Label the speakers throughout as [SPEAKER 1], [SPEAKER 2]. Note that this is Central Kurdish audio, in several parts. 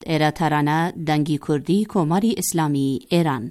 [SPEAKER 1] ایرا ترانه دنگی کردی کماری اسلامی ایران.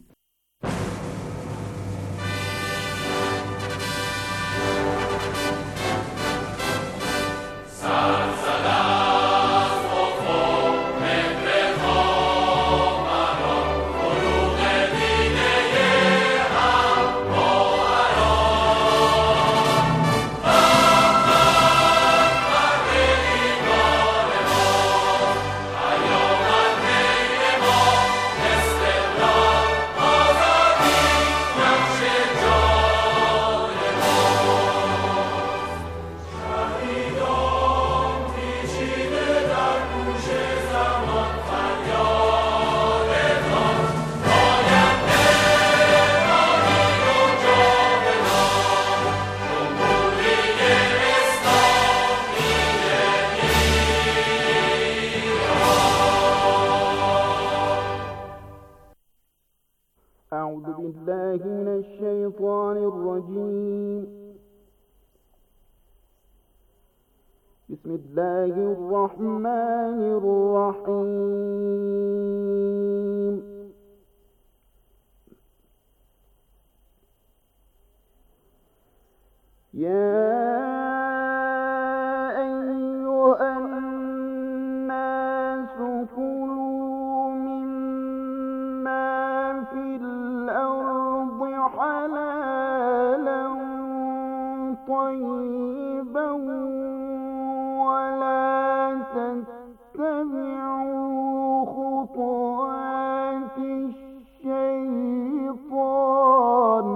[SPEAKER 2] أعوذ بالله من الشيطان الرجيم. بسم الله الرحمن الرحيم. يا أيها الناس كلوا مما في الأرض حلالا طيبا ولا تتبعوا خطوات الشيطان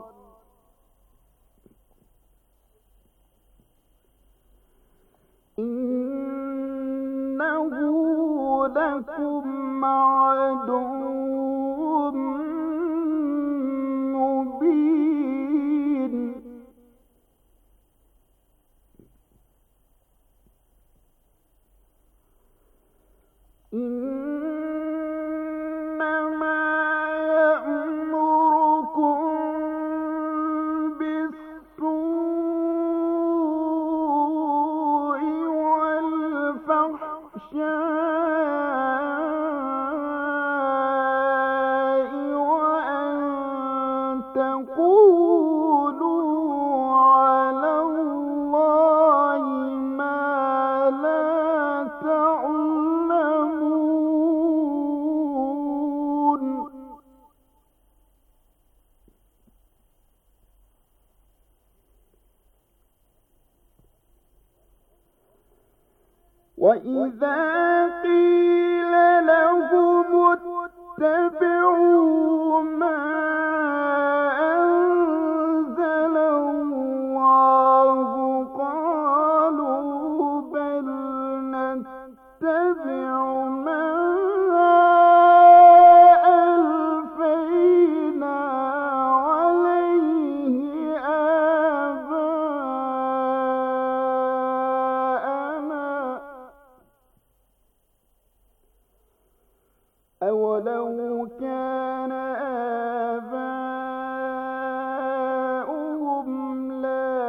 [SPEAKER 2] إنه لكم عدو مبين. إنما يأمركم بالسوء والفحشاء وأن تقولوا على الله ما لا تعلمون. وإذا قيل لهم اتبعوا ما أنزل الله قالوا بل نتبع ما ألفينا عليه آباءنا أولو كان آباؤهم لا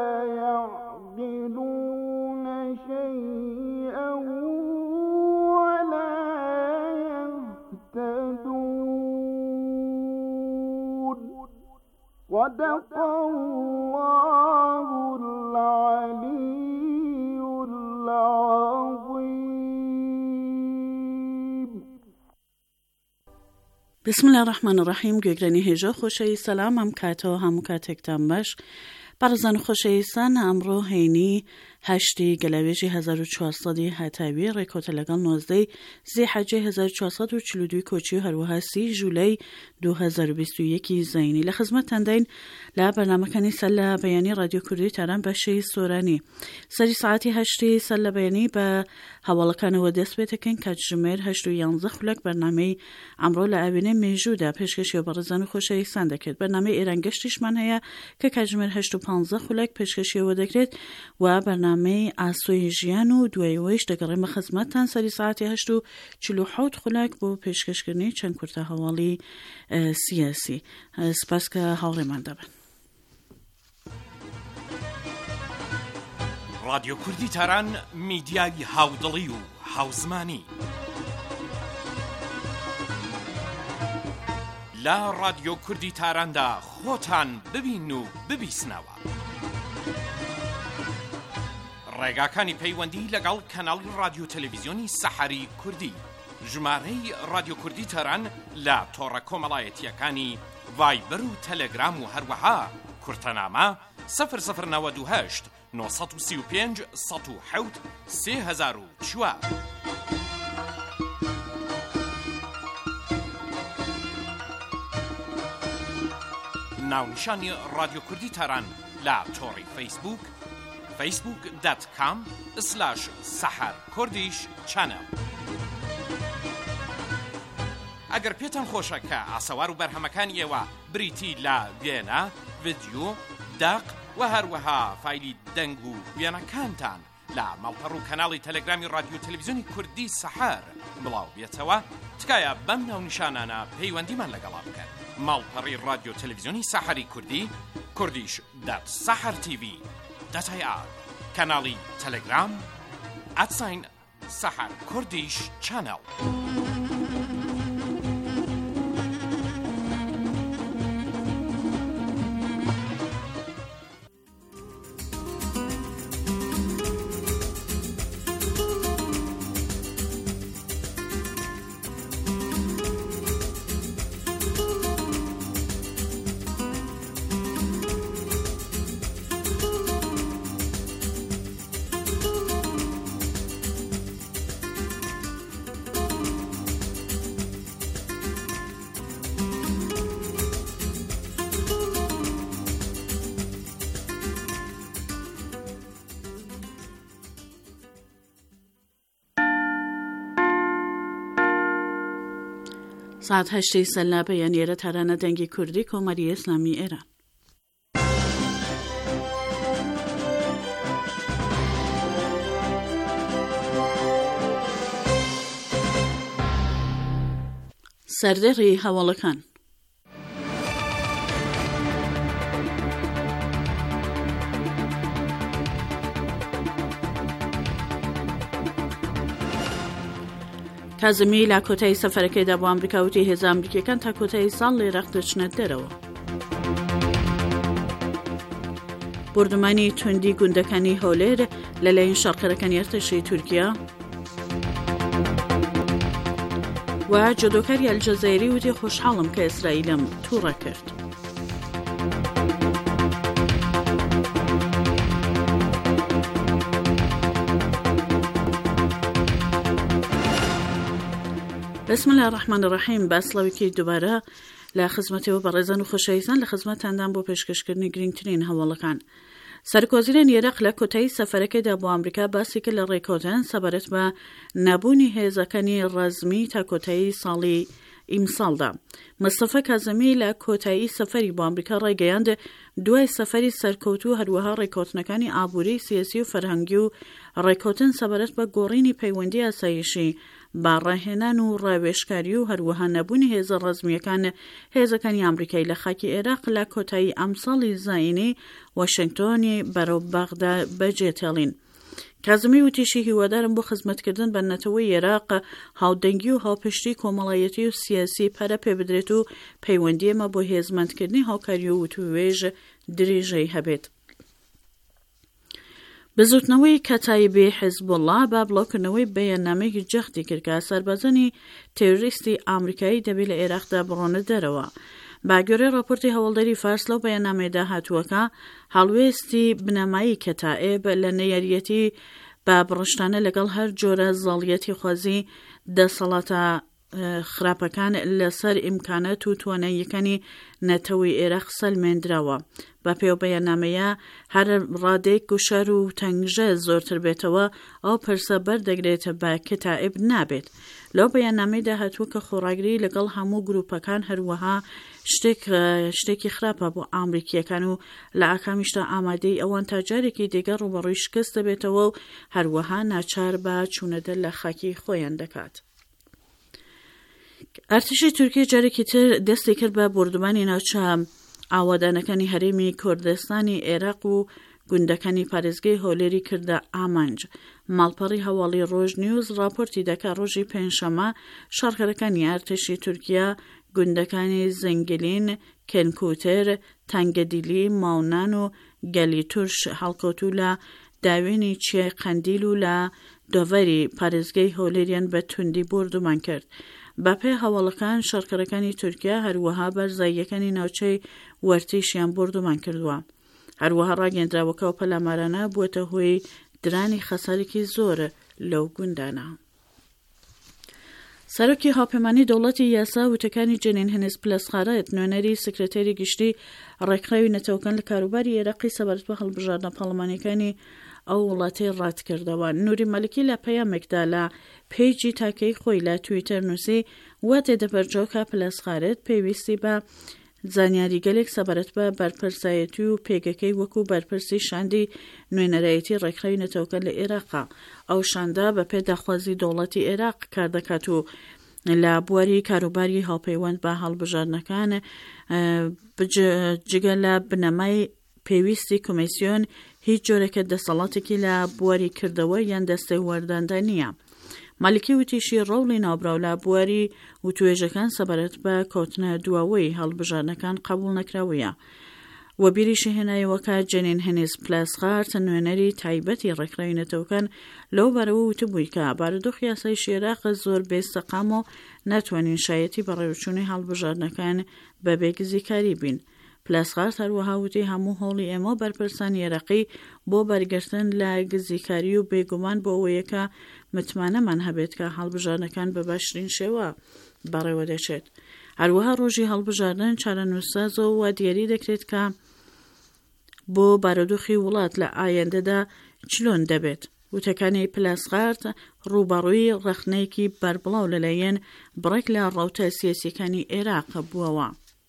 [SPEAKER 2] يعقلون شيئا ولا يهتدون. صدق الله العلي العظيم.
[SPEAKER 3] بسم الله الرحمن الرحیم. گوگرانی هجا خوشی سلام هم کتا همو کتکتم باش برزن خوشی سن امرو هینی هشتی گلویجی 1400 هتاوی رکوت لگان 19 زی حجه 1442 کوچی هروها 30 جولی 2021 زینی لخدمت تندین لبرنامه کنی سل بیانی رادیو کردی تران بشی سورانی سری ساعتی هشتی سل بیانی به حوالکان و دست بتکن کجمر 811 خلق برنامه امرو لعبینه موجوده پیشکشی و برزن خوشی سنده کرد برنامه ایرانگشتیش من هیا که کجمر 815 خلق پیشکشی و دکرد و برنامه اسوی جیانو دویویش دگرم خدمتتان سری ساعتی 8:47 خلق بو پیشکش کنی چند کرده حوالی سیاسی سپاس که حالی من دبن.
[SPEAKER 4] رادیو کردی تران میدیای هاودلی و هاوزمانی لا رادیۆ کوردی تاراندا خۆتان ببین و ببیسنەوە. ڕێگاکانی پەیوەندی لەگەڵ کەناڵی رادیۆ تەلەڤیزیۆنی سەحەری کوردی. ژمارەی رادیۆ کوردی تاران لە تۆڕە کۆمەڵایەتیەکانی ڤایبەر و تەلەگرام و هەروەها کورتەنامە 0098 935 107 3004. ناونیشانی رادیۆ کوردی تاران لە تۆڕی فەیسبوک facebook.com/saharkurdish-channel. ئەگەر پێتان خۆشە کە ئاسەوار و بەرهەمەکانی ئێوە بریتی لە وێنە، ڤیدیۆ، داق و هەروەها فایلی دەنگ و وێنەکانتان لە ماڵپەڕ و کەناڵی تەلەگرامی رادیۆ تەلەڤیزیۆنی کوردی سەحەر بڵاو بێتەوە، تکایە بەم ناونیشانانە پەیوەندیمان لەگەڵا بکەن. ماڵپەڕی رادیۆ تەلەڤیزیۆنی سەحەری کوردی kurdish.sahartv.ir، کەناڵی تەلەگرام @saharkurdish-channel.
[SPEAKER 3] ساعت 8 سەلا بەیانیێرە تارانە دەنگی کوردی کۆمەری ئیسلامی ئێران. سەردەڕی هەواڵەکان. کازمی لە کۆتایی سەفەرەکەیدا بۆ ئەمریکا وتی هێزە ئەمریکیەکان تا کۆتایی ساڵ لە عێراق دەچنە دەرەوە. بردومانی توندی گوندەکانی هەولێر لەلایەن شاڕکەرەکانی ئەرتەشی تورکیا. و جودۆکاری ئەلجەزایری وتی خۆشحاڵم کە ئیسرائیلم تووڕە کرد. بسم الله الرحمن الرحیم. باسڵەوێکی دووبارە لە خزمەتەوە بەڕێزان و خۆشەویستان لە خزمەتاندان بۆ پێشکەشکردنی گرنگترین هەواڵەکان. سەرکۆزیران عێراق لە کۆتایی سەفەرەکەیدا بۆ ئەمریکا باسی کرد لە ڕێکەوتن سەبارەت بە نەبوونی هێزەکانی ڕەزمی تا کۆتایی ساڵی ئیمساڵدا. مستەفا کازمی لە کۆتایی سەفەری بۆ ئەمریکا ڕێگەیاند دوای سەفەری سەرکەوتوو هەروەها ڕێکەوتنەکانی ئابووری سیاسی و فەرهەنگی و ڕێکەوتن سەبارەت بە گۆڕینی پەیوەندی ئاسایشی باڕاهێنان و ڕاوێژکاری و هەروەها نەبوونی هێزە ڕەزمیەکان هێزەکانی ئەمریکای لە خاکی عێراق لە کۆتایی ئەمساڵی زاینی واشنگتۆنی بەرەو بەغدا بەجێتێڵین. کازمی وتیشی هیوادارم بۆ خزمەتکردن بە نەتەوەی عێراق هاودەنگی و هاوپشتی کۆمەڵایەتی و سیاسی پەرە پێ بدرێت و پەیوەندی ئێمە بۆ هێزمەندکردنی هاوکاری و وتوێژ درێژەی هەبێت. بزوتنەوەی کەتایبی حیزبوڵڵا با بڵاوکردنەوەی بەیاننامەیەکی جەختی کرد کە سەربازانی تێروریستی ئامریکایی دەبێت لە عێراقدا بڕۆنە دەرەوە. باگوێرەی راپۆرتی هەوڵدەری فارس لەو بەیاننامەیەدا هاتووەکە هەڵوێستی بنەمایی کەتائب لە نەیەریەتی با بڕشتانە لەگەڵ هەر جۆرە زاڵیەتی خوازی دەسەڵاتە خراپەکان لەسەر ئیمکانات و تواناییەکانی نەتەوەی عێراق سەلمێنراوە. بە پێو بەیاننامەیە هەر ڕادێک و شەر و تەنگژە زۆرتر بێتەوە ئەو پرسە بەردەگرێتە بە کەتائب نابێت. لەو بەیاننامەیەدا هاتووە کە خۆڕاگری لەگەڵ هەموو گروپەکان هەروەها شتێکی خراپە بۆ ئامریکیەکان و لە ئاکامیشدا ئامادەی ئەوان تا جارێکی دێگە ڕوبەڕووی شکست دەبێتەوە و هەروەها ناچار بە چوونەدە لە خاکی خۆیان دەکات. ئەرتشی تورکیا جارێکی تر دەستی کرد بە بردومانی ناوچە ئاوادانەکانی هەرێمی کوردستانی عێراق و گوندەکانی پارێزگای هۆلێری کردە ئامانج. ماڵپەڕی هەواڵی ڕۆژ نیوز راپۆرتی دەکا ڕۆژی پێنجشەمە شارکەرەکانی ئەرتشی تورکیا گوندەکانی زنگلین، کەنکوتر، تەنگەدیلی، ماونان و گەلیتورش هەڵکەوتو لە داوێنی چیای قەندیل و لە دۆڤەری پارێزگای هۆلێریان بە توندی بردومان کرد. بەپێی هەواڵەکان شەڕکەرەکانی تورکیا هەروەها بەرزاییەکانی ناوچەی وەرتیشیان بردومان کردووە. هەروەها ڕاگەندراوەکە و پەلامارانە بووەتە هۆی درانی خەسارێکی زۆر لەو گوندانە. سەرۆکی هاوپەیمانی دەوڵەتی یاسا وتەکانی جەنین هەنێز پلەسخارەت نوێنەری سکرتێری گشتی ڕێکخراوی نەتەوەکان لە کاروباری عێراقی سەبارەت بە هەڵبژاردنە پەرلەمانیەکانی ئەو وڵاتی ڕاتکردەوە. نوری مەلکی لە پەیامێکدا لە پیجی تاکەی خۆی لە تویتەر نووسی وا تێدەبەرجەوە پلەسخارەت پێویستی بە زانیاریگەلێک سەبارەت بە بەرپرسایەتی و پێگەکەی وەکو بەرپرسی شاندی نوێنەرایەتی ڕێکخراوی نەتەوەکان لە عێراقا. ئەو شاندا بە پێداخوازی دەوڵەتی عێراق کار دەکات و لە بواری کاروباری هاوپەیوەند بە هەڵبژاردنەکان جگە لە بنەمای پێویستی کۆمیسیۆن هیچ جۆرەکە دەسەڵاتێکی لە بواری کردەوە یان دەستەی وەرداندا نییە. مالیکی وتیشی ڕەوڵی ناوبراو لە بواری وتوێژەکان سەبارەت بە کەوتنە دواوەی هەڵبژاردنەکان قبول نەکراویە. وەبیریشی هێنایەوەکە جەنین هەنێز پلەسخارت نوێنەری تایبەتی ڕێکخراوی نەتەوەکان لەو بارەوە وتبووی کە بارودۆخی یاسای عێراق زۆر بێستەقام و ناتوانین شایەتی بە ڕێوچوونی هەڵبژاردنەکان بەبێ گزیکاری بین. پلەسخارت هەروەها وتی هەموو هۆڵی ئێمە بەرپرسانی عێراقی بۆ بەرگرتن لە گزیکاری و بێگومان بۆ ئەوەیەکە متمانەمان هەبێت کە هەڵبژاردنەکان بە باشترین شێوە بەڕێوە دەچێت. هەروەها ڕۆژی هەڵبژاردن چارەنووسسازەوە و دیاری دەکرێت کە بۆ بارودۆخی وڵات لە ئایندەدا چلۆن دەبێت. وتەکانی پلەسخارت ڕووبەڕووی ڕەخنەیەکی بەربڵاو لەلایەن بڕێک لە ڕەوتە سیاسیەکانی عێراق بووەوە.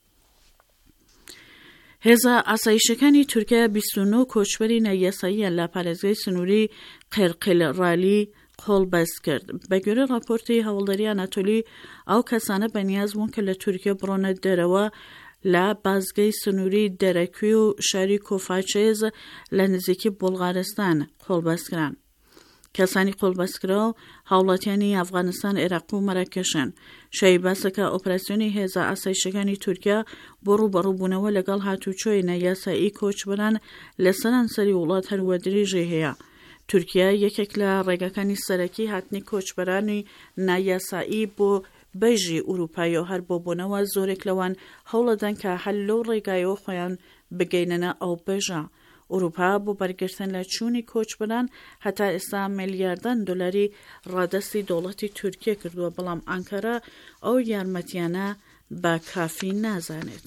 [SPEAKER 3] هێزە ئاسایشەکانی تورکیا 29 کۆچبەری نایاساییان لە پارێزگای سنووری قێرقێلڕالی قۆڵبەست کرد. بەگوێرە راپۆرتی هەوڵداری ئاناتۆلی ئەو کەسانە بەنیاز بوون کە لە تورکیا بڕۆنە دەرەوە لە بازگەی سنووری دەرەکوی و شاری کۆفاچێز لە نزیکی بوڵغارستان قۆڵبەستکران. کەسانی قۆڵبەستکراو هاوڵاتیانی ئەفغانستان، عێراق و مەراکەشن. شای باسەکە ئۆپراسیۆنی هێزە ئاسایشەکانی تورکیا بۆ ڕوبەڕووبوونەوە لەگەڵ هاتوچۆی نایاسایی کۆچبەران لە سەرانسەری وڵات هەروە درێژەی هەیە. تورکیا یەکێک لە ڕێگەکانی سەرەکی هاتنی کۆچبەرانی نایاسایی بۆ بەژی ئوروپای و هەر بۆ بوونەوە زۆرێک لەوان هەوڵەدان کە هەل لەو ڕێگایەوە خۆیان بگەینەنە ئەو بەژە. ئوروپا بۆ بەرگرتن لە چوونی کۆچبەران هەتا ئێستا ملیاردان دۆلاری ڕادەستی دەوڵەتی تورکیا کردووە، بەڵام ئەنکارا ئەو یارمەتیانە بە کافی نازانێت.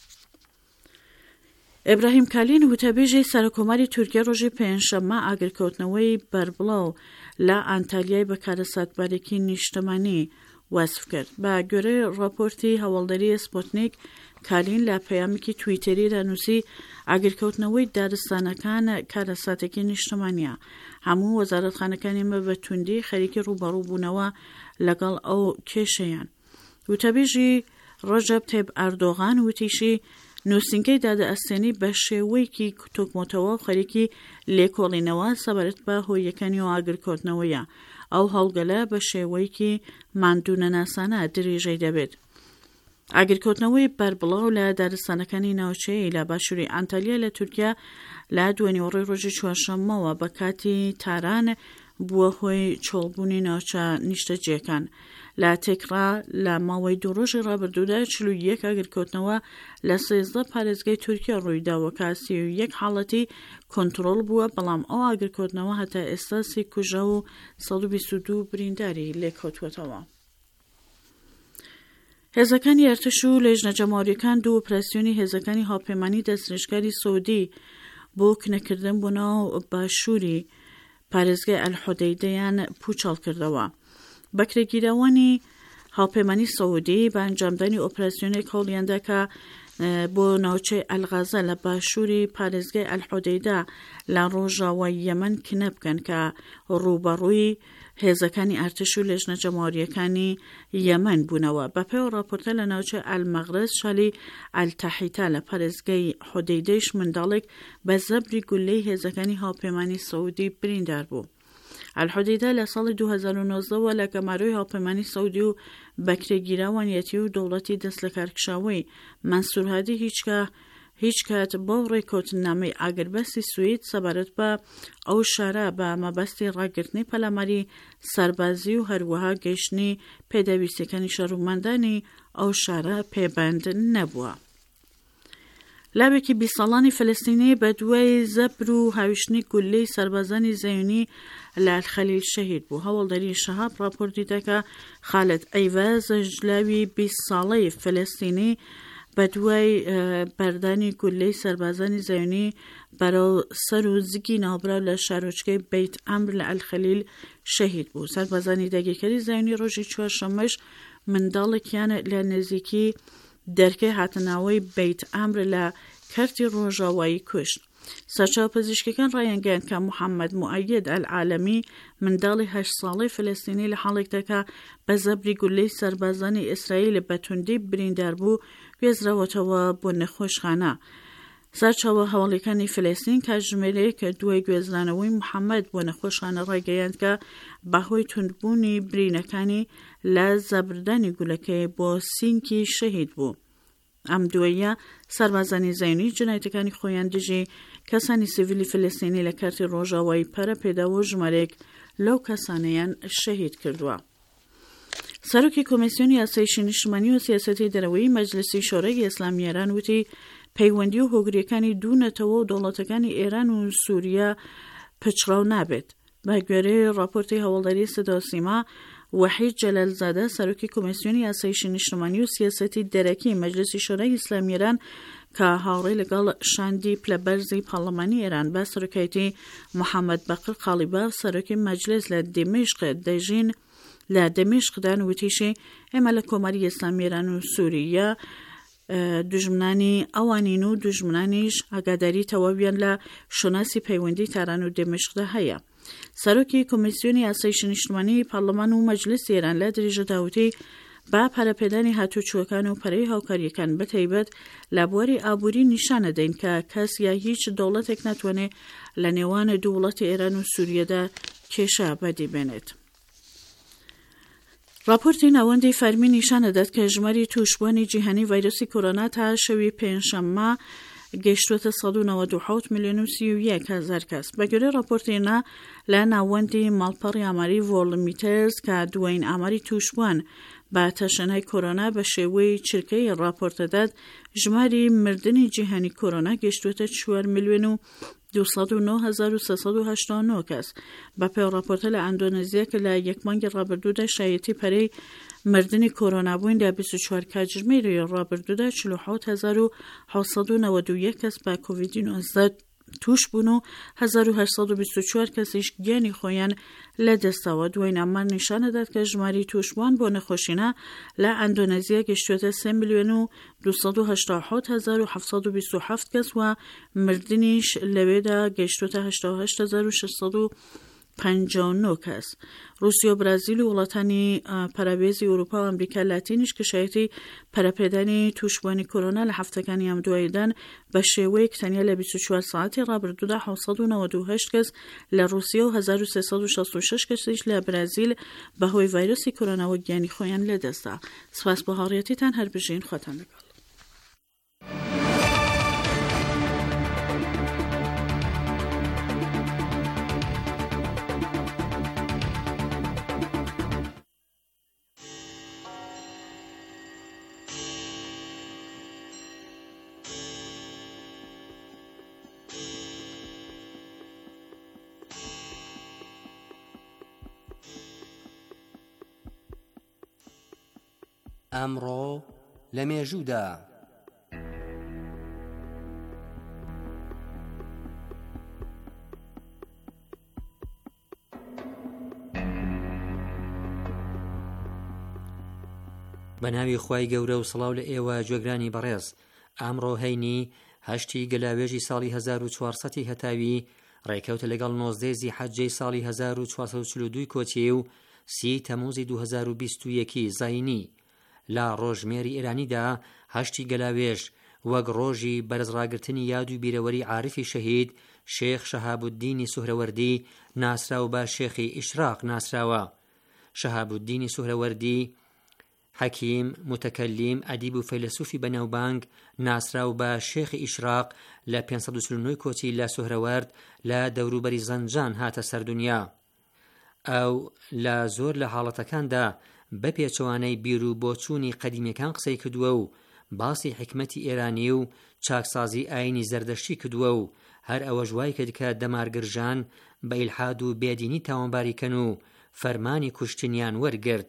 [SPEAKER 3] ئیبراهیم کالین وتەبێژی سەرۆکۆماری تورکیا ڕۆژی پێنجشەممە ئاگرکەوتنەوەی بەربڵاو لە ئانتالیای بەکارە ساتبارێکی نیشتەمانی وەسف کرد. بە گوێرەی راپۆرتی هەوڵدەری سپوتنیک، کالین لە پەیامێکی تویتەری دانووسی ئاگرکەوتنەوەی دارستانەکان کارەساتێکی نیشتەمانیە. هەموو وەزارەتخانەکانی مە بە توندی خەریکی ڕوبەڕووبوونەوە لەگەڵ ئەو کێشەیان. وتەبێژی ڕەجەب تایب ئەردۆغان وتیشی نووسینگەی دادەئەستێنی بە شێوەیەکی تۆکمۆتەوە و خەریکی لێکۆڵینەوە سەبارەت بە هۆیەکانی و ئاگرکەوتنەوەیە. ئەو هەڵگەلە بە شێوەیەکی ماندوونەناسانە درێژەی دەبێت. ئاگرکەوتنەوەی بەربڵاو لە دارستانەکانی ناوچەیە لە باشووری ئانتالیا لە تورکیا لە دوێنێوەڕۆی ڕۆژی چوارشەممەوە بە کاتی تاران بووە هۆی چۆڵبوونی ناوچە نیشتەجیەکان. لە تێکڕا لە ماوەی 2 ڕۆژی ڕابردوودا 41 ئاگرکەوتنەوە لە 13 پارێزگای تورکیا ڕوویداوە کە 31 حاڵەتی کۆنتڕۆڵ بووە، بەڵام ئەو ئاگرکەوتنەوە هەتا ئێستا 30 کوژە و 122 برینداری لێکۆتوەتەوە. هێزەکانی ئەرتش و لێژنە جەماوەریەکان 2 ئۆپراسیۆنی هێزەکانی هاوپەیمانی دەستنیشتکاری سعودی بۆ کنەکردن بۆ ناو باشووری پارێزگای ئەلحودەیدەیان پوچەڵ کردەوە. بەکرێگیرەوەنی هاوپەیمانی سعودی بە ئەنجامدانی ئۆپراسیۆنێک هەوڵیاندا کە بۆ ناوچەی ئەلغازە لە باشووری پارێزگای ئەلحودەیدا لە ڕۆژاوای یەمەن کنە بکەن کە ڕووبەڕووی هێزەکانی ئەرتش و لێژنە جەماوەریەکانی یەمەن بوونەوە. بەپێی ڕاپۆرتە لە ناوچە ئەلمەغرەز شالی ئەلتەحیتا لە پارێزگای حودەیدەیش منداڵێک بە زەبری گولەی هێزەکانی هاوپەیمانی سعودی بریندار بوو. الحودیدە لە ساڵی 2009ەوە لە گەماروی هاوپەیمانی سەعودی و بەکرێگیراوانیەتی و دەوڵەتی دەست لە کارکشاوی منسوور هادی هیچ کات بۆ ڕێککەوتنامەی ئاگربەستی سوید سەبارەت بە ئەو شارە بە مەبەستی ڕاگررتنی پەلاماری سەربازی و هەروەها گەیشتنی پێدەویستەکانی شەڕوماندانی ئەو شارە پێبند نەبووە. لاوێکی 20 ساڵانی فەلەستینی بە دوای زەبر و هاویشتنی گولەی سەربازانی زەیونی لە الخەلیل شەهید بوو. هەوڵدەری شەهاب راپۆرتی دەکا خالد ئەیڤاز ژلاوی 20 ساڵەی فەلەستینی بە دوای بەردانی گولەی سەربازانی زەیونی بەرەو سەر و زگی ناوبراو لە شارۆچکەی بیت ئەمر لە الخەلیل شەهید بوو. سەربازانی داگیرکەری زەیونی ڕۆژی چوارشەممەش منداڵێکیان لە نزیکی دەرکەی هاتنناوەی بیت ئەمر لە کەرتی ڕۆژاوایی کوشت. سەرچاو پزیشکەکان ڕایانگەیان کە محەممەد موعەید ئەلعالەمی منداڵی 8 ساڵەی فلەستینی لە حاڵێک دەکا بە زەبری گولەی سەربازانی ئیسرائیل بە توندی بریندار بوو گوێزراوەتەوە بۆ نەخۆشخانە. سەرچاوە هەواڵەکانی فلەستین کاتژمێرەیە کە دوای گوێزرانەوەی محەممەد بۆ نەخۆشخانە ڕایگەیاند کە بەهۆی توندبوونی برینەکانی لە زەبردانی گولەکەی بۆ سینکی شەهید بوو. ئەم دواییە سەربازانی زەیونی جنایەتەکانی خۆیان دژی کەسانی سیڤیلی فلەستینی لە کارتی ڕۆژاوایی پەرە پێداوە ژمارەیەک لەو کەسانەیان شەهید کردووە. سەرۆکی کۆمیسیۆنی یاسایشی نیشتمانی و سیاسەتی دەرەوەی مەجلسی شۆرەی ئیسلامی ئێران وتی پەیوەندی و هۆگریەکانی دوو نەتەوە و دەوڵەتەکانی ئێران و سووریا پچڕاو نابێت. بە گوێرەی راپۆرتی هەوڵداری سەدا و سیما، وحید جەلالزادە سەرۆکی کۆمیسیۆنی یاسایشی نیشتمانی و سیاسەتی دەرەکی مەجلسی شۆرەی ئیسلامی ئێران کە هاوڕێی لەگەڵ شاندی پلەبەرزی پاڵەمانی ئێران بە سەرۆکایەتی محەممەد بەقر قالیباف سەرۆکی مەجلس لە دمشق دەژین لە دمشقدان وتیشی ئێمە لە کۆماری ئیسلامی ئێران و سووریا دژمنانی ئەوانین و دژمنانیش ئاگاداری تەواویان لە شۆناسی پەیوەندی تاران و دمشقدا هەیە. سەرۆکی کۆمیسیۆنی یاسایشی نیشتمانی پارلەمان و مەجلس ئێران لە درێژەدا وتی با پەرەپێدانی هاتوچووەکان و پەرەی هاوکاریەکان بەتایبەت لە بواری ئابووری نیشانەدەین کە کەس یا هیچ دەوڵەتێک ناتوانێت لە نێوان دوو وڵاتی ئێران و سووریەدا کێشە بەدی بێنێت. راپۆرتی ناوەندی فەرمی نیشانەدات کە ژماری تووشبوونی جیهانی ڤایرۆسی کۆرۆنا تا شەوی پێنجشەممە گەیشتووەتە 197 ملیۆن و 31 هەزار کەس. بە گوێرەی راپۆرتێنە لە ناوەندی ماڵپەڕی ئاماری ڤۆڵمیترز کە دوایین ئاماری تووشبووان بە تەشەنای کۆرۆنا بە شێوەی چرکەی راپۆرتەدات ژماری مردنی جیهانی کۆرۆنا گەیشتووەتە 4 ملیۆن و 209,389 کەس. بە پێی راپۆرتە لە ئەندۆنێزیا کە لە یەک مانگی ڕابردوودا شایەتی پەرەی مردنی کۆرۆنا بووین لە 24 کاتژمێری ڕابردوودا 47,791 کەس بە کۆڤید-19 توش بوون و 1824 کەسیش گیانی خۆیان لە دەستەوە. دوای ئەمان نیشانەدات کە ژماری توشبووان بۆ نەخۆشینە لە ئەندۆنێزیا گەیشتووەتە 3 ملیۆن و 287,727 کەس و مردنیش لەوێدا گەیشتووەتە 88,659 کەس. رووسیا و برازیل و وڵاتانی پەرەبێزی ئەوروپا و ئەمریکا لاتینیش کە شایەتی پەرەپێدانی تووشبوونی کۆرۆنا لە هەفتەکانی ئەم دواییدان بە شێوەیەک تەنیا لە 24 ساعتی ڕابردوودا 798 کەس لە رووسیا و 1366 کەسیش لە برازیل بەهۆی ڤایرۆسی کۆرۆناوە گیانی خۆیان لەدەستا. سپاس بۆ هاوڕێیەتیتان، هەر بژین خۆتان لەگەڵ.
[SPEAKER 5] ئەمڕۆ لە مێژوودا بە ناوی خوای گەورە و سڵاو لە ئێوە گوێگرانی بەڕێز. ئەمڕۆ هەینی 8 گەلاوێژی ساڵی 1400 هەتاوی ڕێکەوتە لەگەڵ 19 زیحەجەی ساڵی 1442 کۆچی و 30 تەموزی 2021 زاینی. لە ڕۆژمێری ئێرانیدا 8 گەلاوێژ وەک ڕۆژی بەرزڕاگرتنی یاد و بیرەوەری عارفی شەهید شێخ شەهابوددینی سوهرەوەردی ناسراو بە شێخی ئیشراق ناسراوە. شەهابوددینی سوهرەوەردی حەکیم، متەکەلیم، ئەدیب و فەیلسوفی بەناوبانگ ناسراو بە شێخی ئیشراق لە 549 کۆچی لە سوهرەوەرد لە دەوروبەری زەنجان هاتە سەردونیا. ئەو لە زۆر لە حاڵەتەکاندا بە پێچەوانەی بیر و بۆچوونی قەدیمیەکان قسەی کردووە و باسی حکمەتی ئێرانی و چاکسازی ئاینی زەردەشتی کردووە و هەر ئەوە ژوای کرد کە دەمارگرژان بە ئیلحاد و بێدینی تاوانباریکەن و فەرمانی کوشتنیان وەرگرت.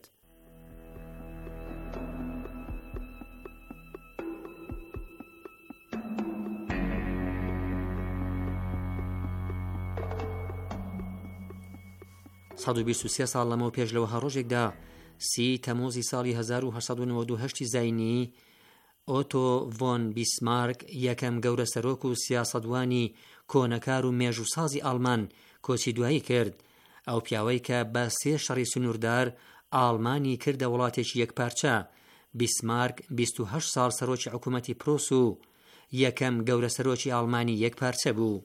[SPEAKER 5] سەد و 23 ساڵ لەمەوە پێش لەوە هەڕۆژێکدا 30 تەموزی ساڵی 1898 زاینی ئۆتۆ ڤۆن بیسمارک یەکەم گەورە سەرۆک و سیاسەتوانی کۆنەکار و مێژوسازی ئاڵمان کۆچی دوایی کرد. ئەو پیاوەی کە بە 3 شەڕی سنووردار ئاڵمانی کردە وڵاتێکی یەکپارچە. بیسمارک 28 ساڵ سەرۆکی حکوومەتی پرۆس و یەکەم گەورە سەرۆکی ئاڵمانی یەکپارچە بوو.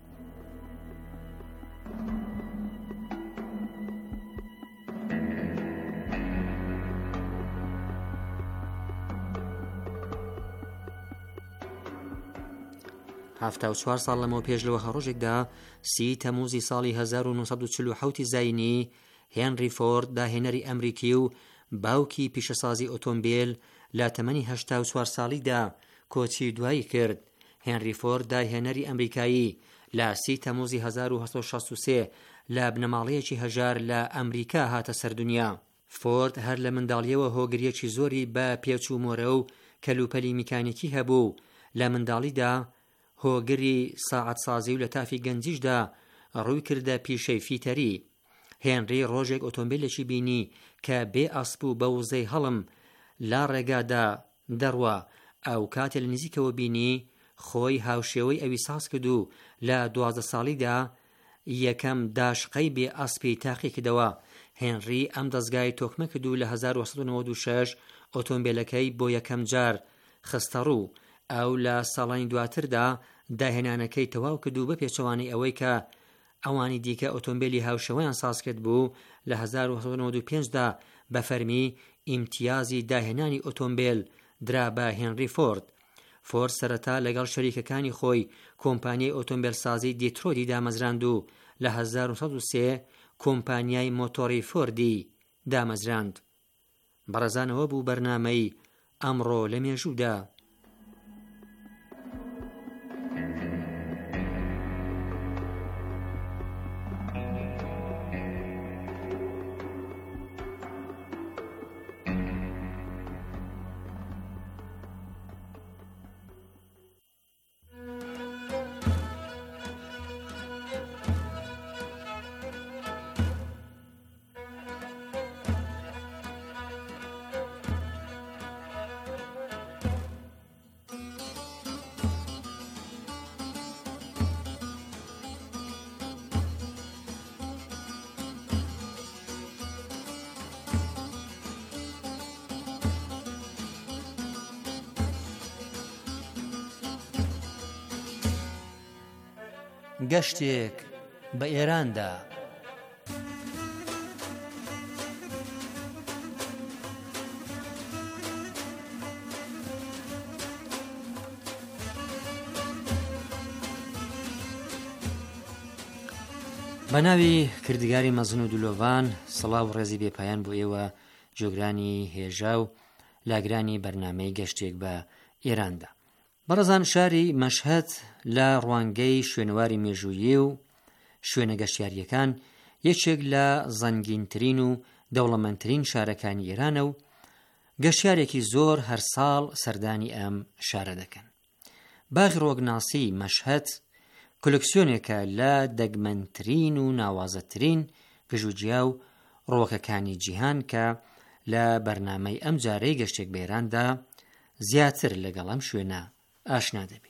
[SPEAKER 5] هەفتە و 4 ساڵ لەمەوە پێش لەوە هەڕۆژێکدا 30 تەموزی ساڵی 1947 زاینی هێنری فۆرد داهێنەری ئەمریکی و باوکی پیشەسازی ئۆتۆمبیل لە تەمەنی 84 ساڵیدا کۆچی دوایی کرد. هێنری فۆرد داهێنەری ئەمریکایی لە 30 تەموزی 1963 لە بنەماڵەیەکی هەژار لە ئەمریکا هاتە سەردونیا. فۆرد هەر لە منداڵیەوە هۆگریەکی زۆری بە پێچوومۆرە و کەلوپەلی میکانیکی هەبوو. لە منداڵیدا هۆگری ساعەتسازی و لە تافی گەنجیشدا ڕووی کردە پیشەی فیتەری. هێنری ڕۆژێک ئۆتۆمبیلێکی بینی کە بێ ئەسپ و بە وزەی هەڵم لا ڕێگادا دەڕوا. ئەو کاتێ لە نزیکەوە بینی خۆی هاوشێوەی ئەوی ساز کرد و لە 12 ساڵیدا یەکەم داشقەی بێ ئەسپی تاقی کردەوە. هێنری ئەم دەستگای تۆکمە کرد و لە 1996 ئۆتۆمبیلەکەی بۆ یەکەم جار خستە ڕوو. ئەو لە ساڵانی دواتردا داهێنانەکەی تەواو کرد و بە پێچەوانەی ئەوەی کە ئەوانی دیکە ئۆتۆمبیلی هاوشەوەیان ساز کرد بوو لە 1995دا بە فەرمی ئیمتیازی داهێنانی ئۆتۆمبیل درا بە هێنری فۆرد. فۆرد سەرەتا لەگەڵ شەریکەکانی خۆی کۆمپانیای ئۆتۆمبیلسازی دیترۆیتی دامەزراند و لە 1903 کۆمپانیای مۆتۆری فۆردی دامەزراند. بەڕێزانەوە بوو بەرنامەی ئەمڕۆ لە مێژوودا.
[SPEAKER 6] گەشتێک بە ئێراندا.
[SPEAKER 5] بە ناوی کردگاری مەزن و دولۆڤان سڵاو و ڕێزی بێپایان بۆ ئێوە جۆگرانی هێژا و لاگرانی بەرنامەی گەشتێک بە ئێراندا. بەڕێزان، شاری مەشهەد لە ڕوانگەی شوێنەواری مێژوویی و شوێنە گەشتیاریەکان یەکێک لە زەنگینترین و دەوڵەمەندترین شارەکانی ئێرانە و گەشتیارێکی زۆر هەر ساڵ سەردانی ئەم شارە دەکەن. باغی ڕۆگناسی مەشهەد کۆلکسیۆنێکە لە دەگمەنترین و ناوازەترین گژوجیا و ڕۆکەکانی جیهان کە لە بەرنامەی ئەم جارەی گەشتێک بە ئێراندا زیاتر لەگەڵ ئەم شوێنە ئاشنا دەبین.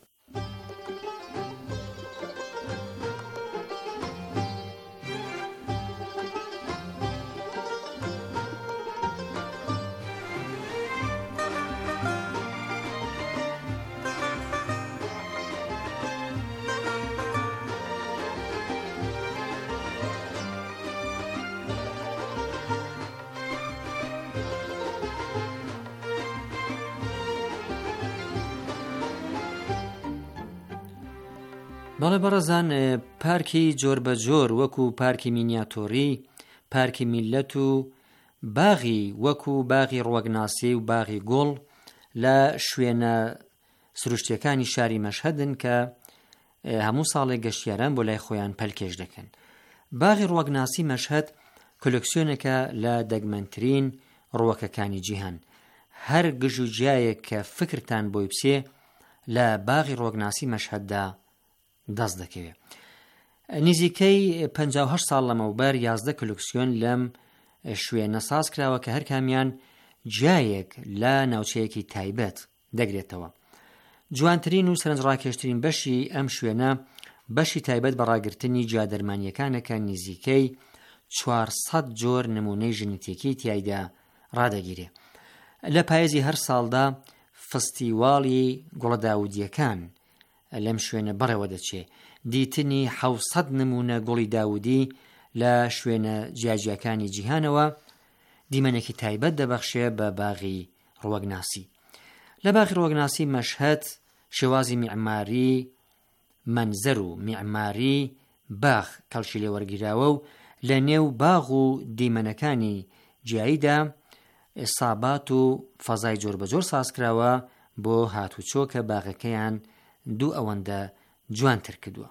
[SPEAKER 5] بەڵێ بەڕێزان، پارکی جۆر بە جۆر وەکو پارکی مینیاتۆری، پارکی میلەت و باغی وەکو باغی ڕوەگناسی و باغی گوڵ لە شوێنە سروشتیەکانی شاری مەشهەدن کە هەموو ساڵێک گەشتیاران بۆ لای خۆیان پەلکێش دەکەن. باغی ڕوەگناسی مەشهەد کۆلێکسیۆنێکە لە دەگمەنترین ڕووەکەکانی جیهان. هەر گژ و جیایەک کە فکرتان بۆی بچێ لە باغی ڕوەگناسی مەشهەددا دەست دەکەوێت. نزیکەی 58 ساڵ لەمەوبەر 11 کۆلێکسیۆن لەم شوێنە ساز کراوە کە هەر کامیان جیایەک لە ناوچەیەکی تایبەت دەگرێتەوە. جوانترین و سەرنجڕاکێشترین بەشی ئەم شوێنە بەشی تایبەت بە ڕاگررتنی جیادەرمانیەکانەکە نزیکەی 400 جۆر نمونەی ژنتیەکی تایدا ڕادەگیرێ. لە پاییزی هەر ساڵدا فستیواڵی گوڵە داودیەکان لەم شوێنە بەڕێوە دەچێ. دیتنی 700 نمونە گوڵی داودی لە شوێنە جیاجیەکانی جیهانەوە دیمەنێکی تایبەت دەبەخشێ بە باغی ڕوەگناسی. لە باغی ڕوەگناسی مەشهەد شێوازی میعماری منزەر و میعماری باغ کەڵکی لێ وەرگیراوە و لە نێو باغ و دیمەنەکانی جیاییدا سابات و فەزای جۆر بە جۆر سازکراوە بۆ هاتوچۆ کە باغەکەیان دوو ئەوەندە جوانتر کردووە.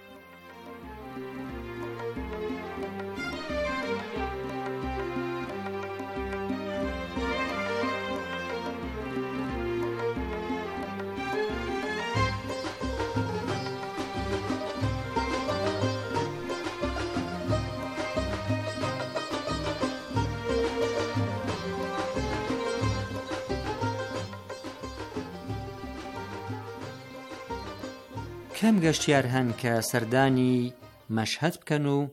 [SPEAKER 5] کەم گەشتیار هەن کە سەردانی مەشهەد بکەن و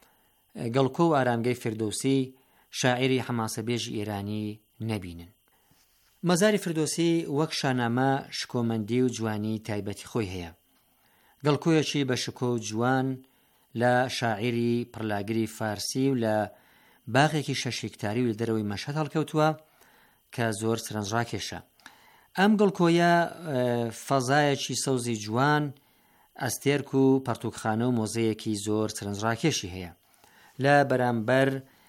[SPEAKER 5] گەڵکۆ و ئارامگەی فردۆسی شاعیری حەماسەبێژی ئێرانی نەبینن. مەزاری فردۆسی وەک شانامە شکۆمەندی و جوانی تایبەتی خۆی هەیە. گەڵکۆیەکی بە شکۆ و جوان لە شاعیری پڕلاگری فارسی و لە باغێکی 6 هێکتاری و لە دەرەوەی مەشهەد هەڵکەوتووە کە زۆر سەرنجڕاکێشە. ئەم گەڵکۆیە فەزایەکی سەوزی جوان، ئەستێرک و پەرتووکخانە و مۆزەیەکی زۆر سەرنجڕاکێشی هەیە. لە بەرامبەر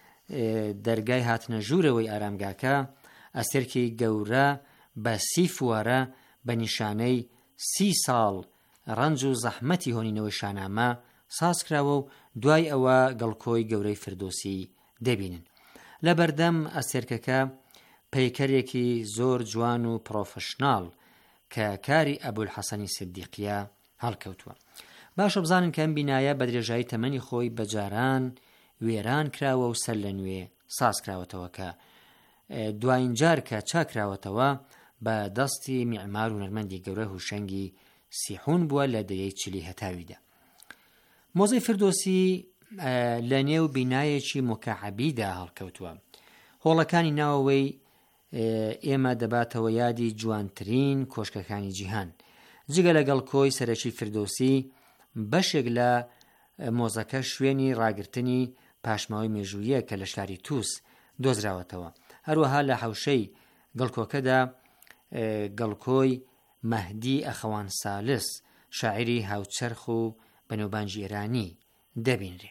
[SPEAKER 5] دەرگای هاتنە ژوورەوەی ئارامگاکە ئەستێرکی گەورە بە 30 فوارە بە نیشانەی 30 ساڵ ڕەنج و زەحمەتی هۆنینەوەی شانامە سازکراوە و دوای ئەوە گەڵکۆی گەورەی فردۆسی دەبینن. لە بەردەم ئەستێرکەکە پەیکەرێکی زۆر جوان و پرۆفشناڵ کە کاری ئەبولحەسەنی سیدیقیە هەڵکەوتووە. باشە بزانن کە ئەم بینایە بە درێژایی تەمەنی خۆی بەجاران وێران کراوە و سەر لە نوێ سازکراوەتەوە کە دوایین جار کە چاکراوەتەوە بە دەستی میعمار و هونەرمەندی گەورە هوشەنگی سیحون بووە لە دەیەی چلی هەتاویدا. مۆزەی فردۆسی لە نێو بینایەکی مکعبیدا هەڵکەوتووە. هۆڵەکانی ناوەوەی ئێمە دەباتەوە یادی جوانترین کۆشکەکانی جیهان. جگە لەگەڵ کۆی سەرەکی فردۆسی بەشێک لە مۆزەکە شوێنی ڕاگررتنی پاشماوەی مێژوویە کە لە شاری تووس دۆزراوەتەوە. هەروەها لە حەوشەی گەڵکۆکەدا گەڵکۆی مەهدی ئەخەوان سالس شاعیری هاوچەرخ و بەنێوبانجی ئێرانی دەبینرێ.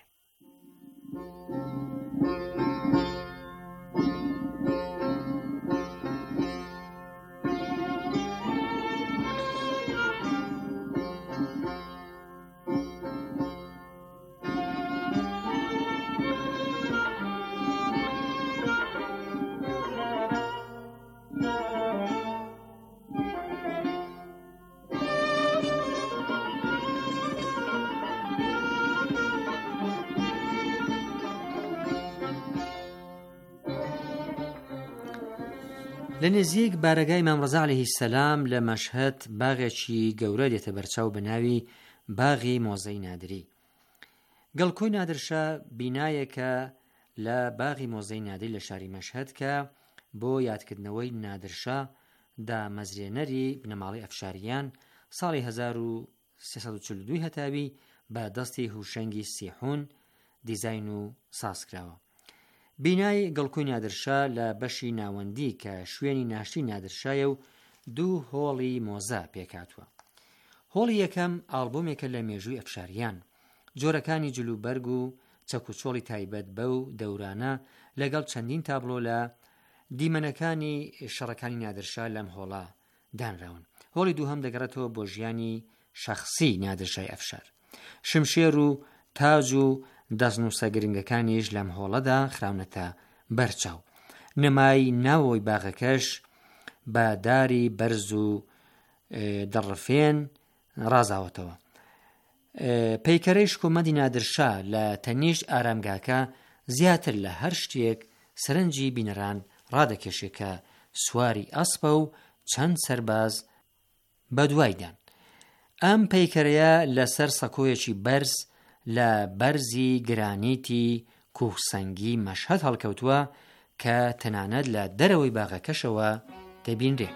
[SPEAKER 5] لە نێزیک بارەگای مام ڕەزا عەلەیهی سەلام لە مەشهەد باغێکی گەورە دێتە بەرچاو بە ناوی باغی مۆزەی نادری. گەڵکۆی نادرشە بینایەکە لە باغی مۆزەی نادری لە شاری مەشهەد کە بۆ یادکردنەوەی نادرشە دامەزرێنەری بنەماڵی ئەفشاریان ساڵی 1342 هەتاوی بە دەستی هوشەنگی سیحون دیزاین و سازکراوە. بینای گەڵکۆی نادرشە لە بەشی ناوەندی کە شوێنی ناشتی نادرشایە و دوو هۆڵی مۆزە پێکاتوە. هۆڵی یەکەم ئالبۆمێکە لە مێژووی ئەفشاریان، جۆرەکانی جلوبەرگ و چەکوچۆڵی تایبەت بەو دەورانە لەگەڵ چەندین تابلۆ لە دیمەنەکانی شەڕەکانی نادرشا لەم هۆڵە دانراون. هۆڵی دووهەم دەگەڕێتەوە بۆ ژیانی شەخسی نادرشای ئەفشار. شمشێر و تاج و دەستنووسە گرنگەکانیش لەم هۆڵەدا خراونەتە بەرچاو. نمای ناوەوەی باغەکەش بە داری بەرز و دەڕفێن ڕازاوەتەوە. پەیکەرەی شکۆمەندی نادرشا لە تەنیشت ئارامگاکە زیاتر لە هەر شتێک سەرنجی بینەران ڕادەکێشێت کە سواری ئەسپە و چەند سەرباز بەدوایدان. ئەم پەیکەرەیە لەسەر سەکۆیەکی بەرز لە بەرزی گرانیتی کوهسەنگی مەشهەد هەڵکەوتووە کە تەنانەت لە دەرەوەی باغەکەشەوە دەبینرێ.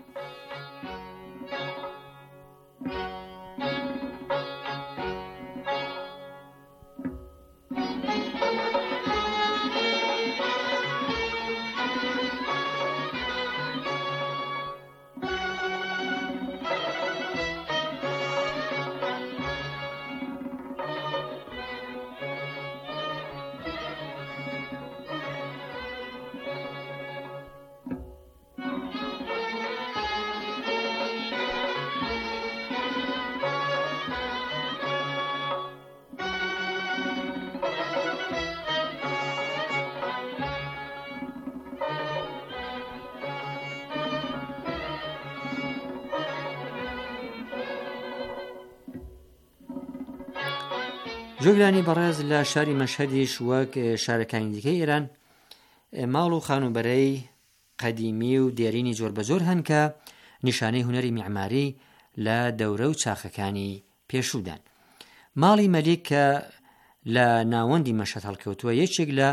[SPEAKER 5] جۆگرانی بەڕێز لە شاری مەشهەدیش وەک شارەکانی دیکەی ئێران ماڵ و خانوبەرەی قەدیمی و دێرینی جۆر بە جۆر هەن کە نیشانەی هونەری میعماری لە دەورە و چاخەکانی پێشوودان. ماڵی مەلیک کە لە ناوەندی مەشهەد هەڵکەوتووە یەکێک لە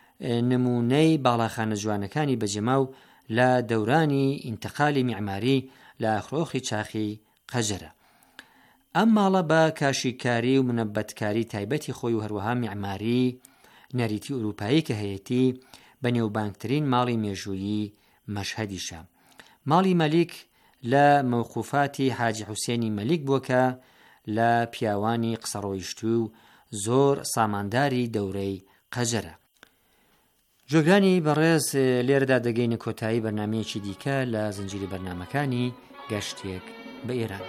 [SPEAKER 5] نمونەی باڵاخانە جوانەکانی بەجەما و لە دەورانی ئینتقالی میعماری لە ئاخرۆخی چاخی قەجەرە. ئەم ماڵە بە کاشیکاری و منەبەتکاری تایبەتی خۆی و هەروەها میعماری نەریتی ئوروپایی کە هەیەتی بە نێوبانگترین ماڵی مێژوویی مەشهەدیشە. ماڵی مەلیک لە مەوقوفاتی حاجی حوسێنی مەلیک بووە کە لە پیاوانی قسەڕۆیشت و زۆر سامانداری دەورەی قەجەرە. جۆگرانی بەڕێز لێرەدا دەگەینە کۆتایی بەرنامەیەکی دیکە لە زنجیری بەرنامەکانی گەشتێک بە ئێران.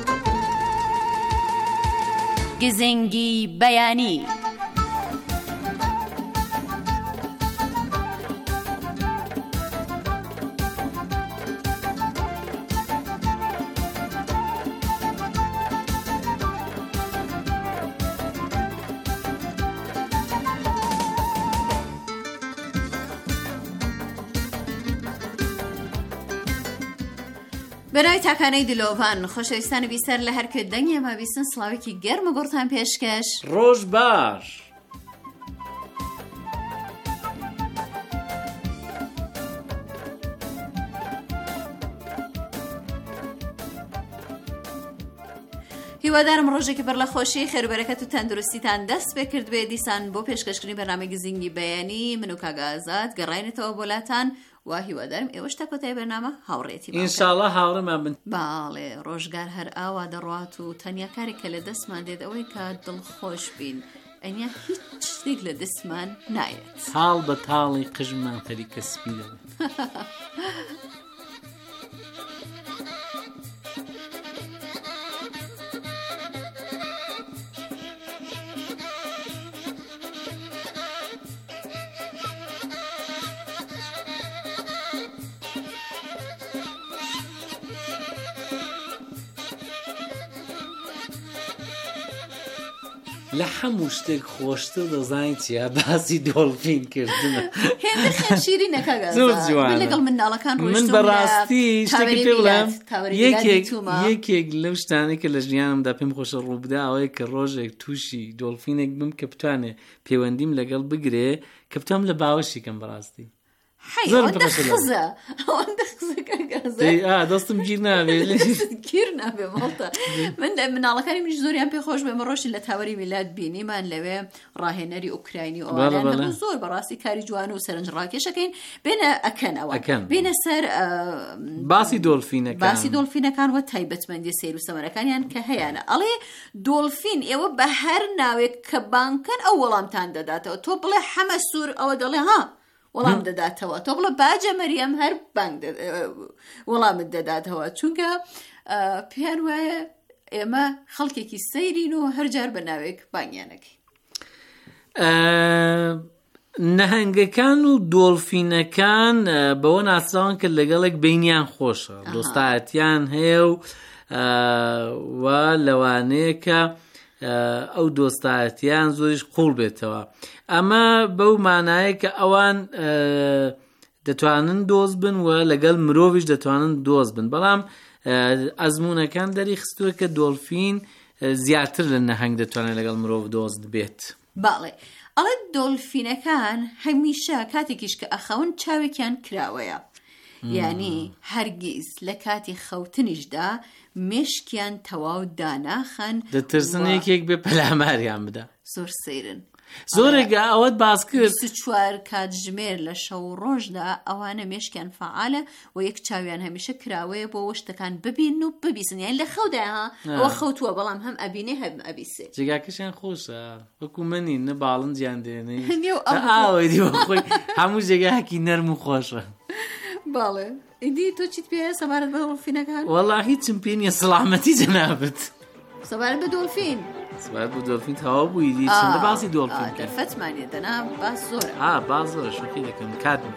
[SPEAKER 1] گزنگی بەیانی
[SPEAKER 7] بەناوی تاکانەی دلۆڤان خۆشەویستانی بیسەر لە هەر کوێ دەنگێمە بیستن سڵاوێکی گەرمە گۆڕتان پێشکەش.
[SPEAKER 8] ڕۆژ باش.
[SPEAKER 7] هیوادارم ڕۆژێکی پڕ لە خۆشی خێربەرەکەت و تەندروستیتان دەست پێ کردوێ دیسان بۆ پێشکەشکردنی بەرنامەی گزینگی بەیانی من و کاگا ئازاد گەڕاینێتەوە بۆلاتان و هیوادارم ئێوەش تا کۆتایی بەرنامە هاوڕێتی
[SPEAKER 8] ئینشاڵڵا هاوڕێمان بن.
[SPEAKER 7] باڵێ ڕۆژگار هەر ئاوا دەڕوات و تەنیا کارێک کە لە دەستمان دێت ئەوەی کە دڵخۆش بین ئەنیا هیچ شتێک لە دەستمان نایەت.
[SPEAKER 8] تاڵ بە تاڵی قژمان خەریکە سپی دەبێت. لە هەموو شتێک خۆشتر دەزانیت چیە باسی دۆڵفین کردنە.
[SPEAKER 7] هێندە خێر شیرینە کاگا ئازاد لەگەڵ منداڵەکان
[SPEAKER 8] من بەڕاستی شتێکی پێ بڵێم یەکێک لەو شتانەی کە لە ژیانمدا پێم خۆشە ڕوو بدا ئەوەیە کە ڕۆژێک تووشی دۆڵفینێک بم کە بتوانێ پەیوەندیم لەگەڵ بگرێ کە بتوانم لە باوەشی کەم بەڕاستی. دەستم گیر
[SPEAKER 7] گیر نابێ ماڵتە من مناڵەکانی منیش زۆریان پێ خۆش بێمە ڕۆژی لە تاوەری میلاد بینیمان لەوێ ڕاهێنەری ئوکراینی ئەوانیان زۆر بەڕاستی کاری جوان و سەرنج ڕاکێشەکەین بێنە ئەکەنەوە بێنە سەر باسی دۆڵفینەکان و تایبەتمەندی سەیر و سەمەرەکانیان کە هەیەە ئەڵێ دۆڵفین ئێوە بە هەر ناوێک کە بانکەن ئەو وەڵامتان دەداتەوە تۆ بڵێ حەمە سوور ئەوە دەڵێ ها وەڵام دەداتەوە تۆ بڵە باجە مەریەم هەر بانگ وەڵامت دەداتەوە چونکە پێیان وایە ئێمە خەڵکێکی سەیرین و هەر جار بە ناوێک بانگیانەکەی.
[SPEAKER 8] نەهەنگەکان و دۆڵفینەکان بەوە ناسراون کە لەگەڵێک بینیان خۆشە دۆستایەتیان هەیە و لەوانەیە کە ئەو دۆستایەتیان زۆریش قوڵ بێتەوە. ئەمە بەو مانایە کە ئەوان دەتوانن دۆست بن و لەگەڵ مرۆڤیش دەتوانن دۆست بن بەڵام ئەزمونونەکان دەری خستووە کە دۆڵفین زیاتر لە نەهەنگ دەتوانێت لەگەڵ مرۆڤ دۆست بێت.
[SPEAKER 7] باڵێ ئەڵێ دۆڵفینەکان هەمیشە کاتێکیش کە ئەخەون چاوێکیان کراوەیە یعنی هەرگیز لە کاتی خەوتنیشدا مێشکیان تەواو داناخەن
[SPEAKER 8] دەترسن یەکێک بێ پەلاماریان بدە.
[SPEAKER 7] زۆر سەیرن
[SPEAKER 8] زۆرێکە ئەوەت باس کرد
[SPEAKER 7] 24 کات ژمێر لە شەو ڕۆژدا ئەوانە مێشکیان فعالە و یەک چاویان هەمیشە کراوەیە بۆ شتەکان ببین و ببیسن یان لە خەوداها ئەوە خەوتووە بەڵام هەم ئەبینێ هەم ئەبیسێ
[SPEAKER 8] جێگاکەشیان خۆشە وەکو منی نە باڵنجیان دێنێ ئاوەی دیوە خۆی هەموو جێگاکی نەرم و خۆشە.
[SPEAKER 7] باڵێ ئیدی تۆ چیت پێ سەبارەت بە دۆڵفینەکان؟
[SPEAKER 8] وەڵا هیچم پێ نییە سەلامەتی جەنابەت.
[SPEAKER 7] سەبارەت بە دۆڵفین
[SPEAKER 8] سەبارەت بە دۆڵفین تەواو بوویدی چەندە باسی دۆڵفین کرد
[SPEAKER 7] دەرفەتمانێ دەنا باس زۆرە
[SPEAKER 8] باس زۆرە شوخی دەکەم کاتم.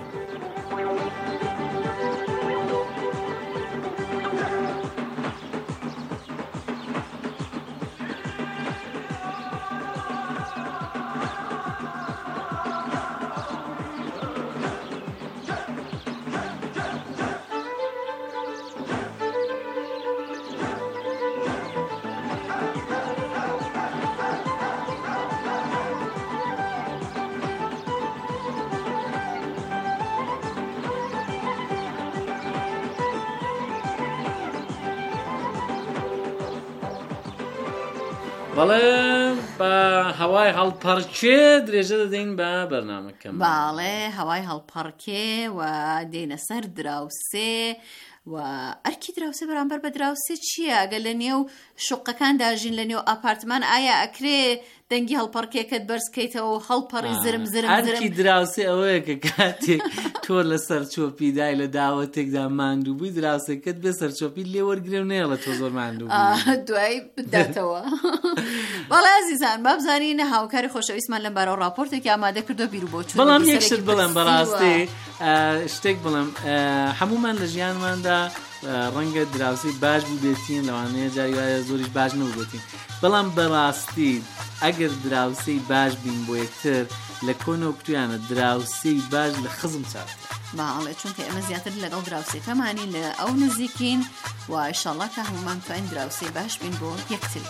[SPEAKER 8] بەڵێ بە هەوای هەڵپەرکێ درێژە دەدەین بە بەرنامەکەم.
[SPEAKER 7] باڵێ هەوای هەڵپەرکێ و دێنە سەر دراوسێ و ئەرکی دراوسێ بەرامبەر بە دراوسێ چییە؟ ئەگە لە نێو شوقەکان داژین لە نێو ئاپارتمان ئایا ئەکرێ دەنگی هەڵپەرکێکت بەرزکەیتەوە و هەڵپەڕی زرم زرم
[SPEAKER 8] ئەرکی دراوسێ ئەوەیە کە کاتێک تۆ لە سەر چۆپی دای لە داوەتێکدا ماندوو بووی دراوسەکەت بێ سەر چۆپی لێ وەرگرێ و نێڵە تۆ زۆر ماندوو
[SPEAKER 7] دوای بداتەوە. بەڵێ عزیزان با بزانین هاوکاری خۆشەویستمان لەم بارەوە راپۆرتێکی ئامادە کردو بیر و بۆچوو.
[SPEAKER 8] بەڵام یەک شت بڵێم بەڕاستی شتێک بڵێم هەمومان لە ژیانماندا ڕەنگە دراوسی باش بوو بێتین لەوانەیە جاری وایە زۆریش باش نەبوو بێتین بەڵام بەڕاستی ئەگەر دراوسەی باش بین بۆ یەکتر لە کۆنە و کتویانە دراوسەی باش لە خزم چاک
[SPEAKER 7] باڵێ چونکە ئێمە زیاتر لەگەڵ دراوسێکەمانی لە ئەو نزیکین و ئینشاڵڵا کە هەمومان توانین دراوسێ باش بین بۆ یەکتر.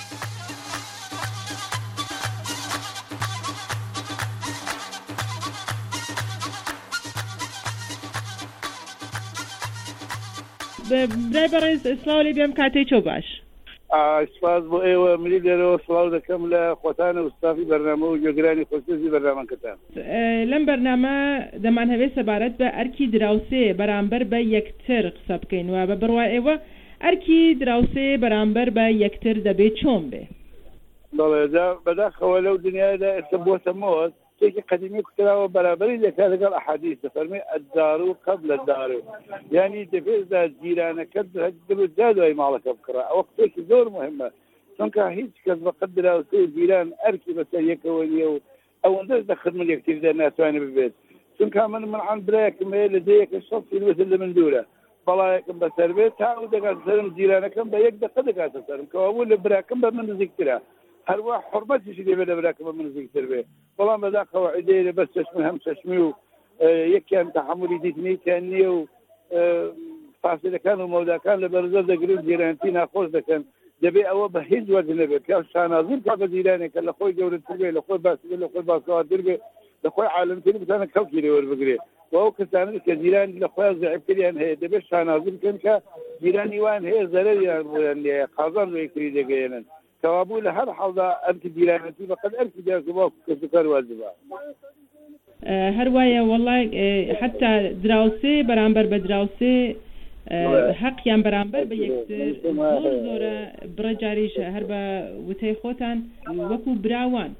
[SPEAKER 9] برای بەڕێز سلااوی بێم کاتێک چۆ باش.
[SPEAKER 10] سپاس بۆ ئێوە ملی لێرەوە سڵاو دەکەم لە خۆتانە و ستافی بەرنامە و گوێگرانی خۆشویستی بەرنامەکەتان.
[SPEAKER 9] لەم بەرنامە دەمان هەوێت سەبارەت بە ئەرکی دراوسێ بەرامبەر بە یەکتر قسە بکەین و بە بڕوا ئێوە ئەرکی دراوسێ بەرامبەر بە یەکتر دەبێت چۆن بێ؟
[SPEAKER 10] بەڵێ بەداخەوە لەو دنیادا ئێستا بۆتە مۆز شتێکی قەدیمی کوتراوە بەرابەری دەکات لەگەڵ ئەحادیث دەفەرمێ ئەددار و قەبل الدار، یعنی دەبێتدا جیرانەکەت دەبێت دوای ماڵەکە بکڕە. ئەوە قسێکی زۆر مهمە چونکە هیچ کەس بەقەد دراوسێ جیران ئەرکی بەسەر یەکەوە نیە و ئەوەندەش لە خدمەت یەکتردا ناتوانێت ببێت. چونکە من عن برایەکم هەیە لە دەیەکە 100 کیلۆمتر لە من دوورە، بەڵایەکم بەسەر بێت تا و دەگاتە سەرم جیرانەکەم بە 1 دقیقە دەگاتە سەرم کەوابوو لە براکەم بە من نزیکترە، هەروە حرمەتیشی دەبێت لە براکەم بە من نزیکتر بێ. بەڵام بەداخەوە عیدەیە لە بەس چەشمە هەم چەشمی و یەکیان تەحملی دیتنیتیان نییە و فاسیلەکان و مەوداکان لە بەرزە دەگرن جیرانتی ناخۆش دەکەن. دەبێت ئەوە بە هیچ وەجه نەبێت کە شانازیر کا بە جیرانێکە لە خۆی گەورەتر بێ، لە خۆی باشتر لە خۆی باسەواتر بێ، لە خۆی عالەمتر بتانە کەڵکی لێ وەربگرێت. و ئەو کەسانە کە جیرانی لە خۆیان زەعیبتریان هەیە دەبێت شانازیر بکەن کە جیرانی وان هەیە زەرەریان بۆیان لێیە قازان بە یەکتری دەگەێنن. کەوابوو لە هەر حەڵدا ئەرکی جیرانەتی بەقەد ئەرکی دەکەوە کەسوکار واجبە.
[SPEAKER 9] هەروایە وەڵای حتا دراوسێ بەرامبەر بە دراوسێ حەقیان بەرامبەر بە یەکتر زۆرە بڕە جاریش هەر بە وتەی خۆتان وەکو براوان.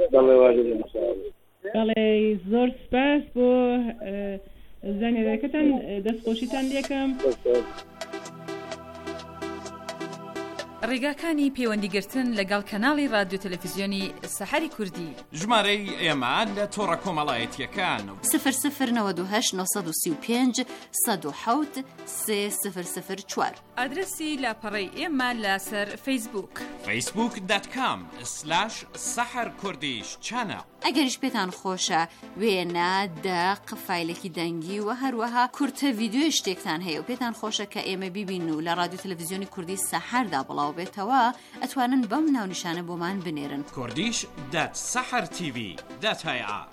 [SPEAKER 9] بەڵێ زۆر سپاس بۆ زانیاریەکەتان، دەستخۆشیتان لێکم.
[SPEAKER 11] ڕێگاکانی پەیوەندیگرتن لەگەڵ کەناڵی رادیۆ تەلەڤیزیۆنی سەحەری کوردی.
[SPEAKER 4] ژمارەی ئێمە لە تۆڕە کۆمەڵایەتیەکان
[SPEAKER 7] 0092 935 107 3004.
[SPEAKER 11] ئادرسی لاپەڕەی ئێمە لەسەر فەیسبووک
[SPEAKER 4] facebook.com/saharkurdish-channel.
[SPEAKER 7] ئەگەریش پێتان خۆشە وێنە دەق فایلێکی دەنگی و هەروەها کورتە ڤیدیۆ شتێکتان هەیە و پێتان خۆشە کە ئێمە بیبین و لە رادیۆ تەلەڤیزیۆنی کوردی سەحەردا بڵاو بێتەوە، ئەتوانن بەم ناونیشانە بۆمان بنێرن.
[SPEAKER 4] kurdish.sahartv.ir.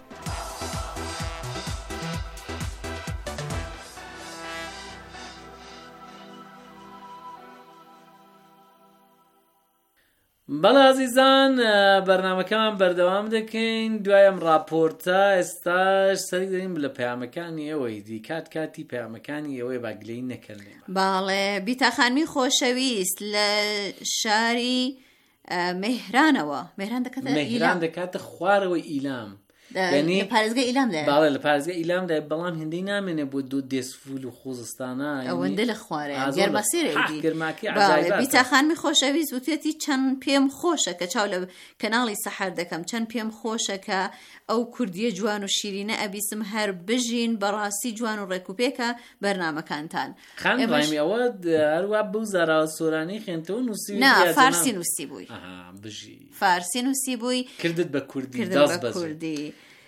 [SPEAKER 8] بەڵێ ئازیزان، بەرنامەکەمان بەردەوام دەکەین. دوایم راپۆرتە ئێستاش سەری دەین لە پەیامەکانی ئێوەی دی کاتی پەیامەکانی ئێوەی باگلەی نەکردین.
[SPEAKER 7] باڵێ بیتاخانمی خۆشەویست لە شاری مهرانەوە
[SPEAKER 8] مهران دەکاتە خوارەوەی ئیلام،
[SPEAKER 7] لە پارێزگای ئیلام دای.
[SPEAKER 8] باڵێ لە پارێزگای ئیلام دای، بەڵام هێندەی نامێنێ بۆ دوو دێسفول و خۆزستانە
[SPEAKER 7] ئەوەندە لە خوارە گەرمەسیرێکی
[SPEAKER 8] گەرماکی
[SPEAKER 7] باڵێ بیتاخانمی خۆشەویست وتێتی چەند پێم خۆشە کە چاو لە کەناڵی سەحەر دەکەم، چەند پێم خۆشە کە ئەو کوردیە جوان و شیرینە ئەبیسم هەر بژین بەڕاستی جوان و ڕێکوپێکە بەرنامەکانتان.
[SPEAKER 8] خانڕایمی ئەوە هەروە بەو زارا سۆرانی خوێنتەوە نووسی
[SPEAKER 7] نا فارسی نووسی بووی،
[SPEAKER 8] بژی
[SPEAKER 7] فارسی نووسی بووی
[SPEAKER 8] کردت بە کوردی
[SPEAKER 7] کوردی.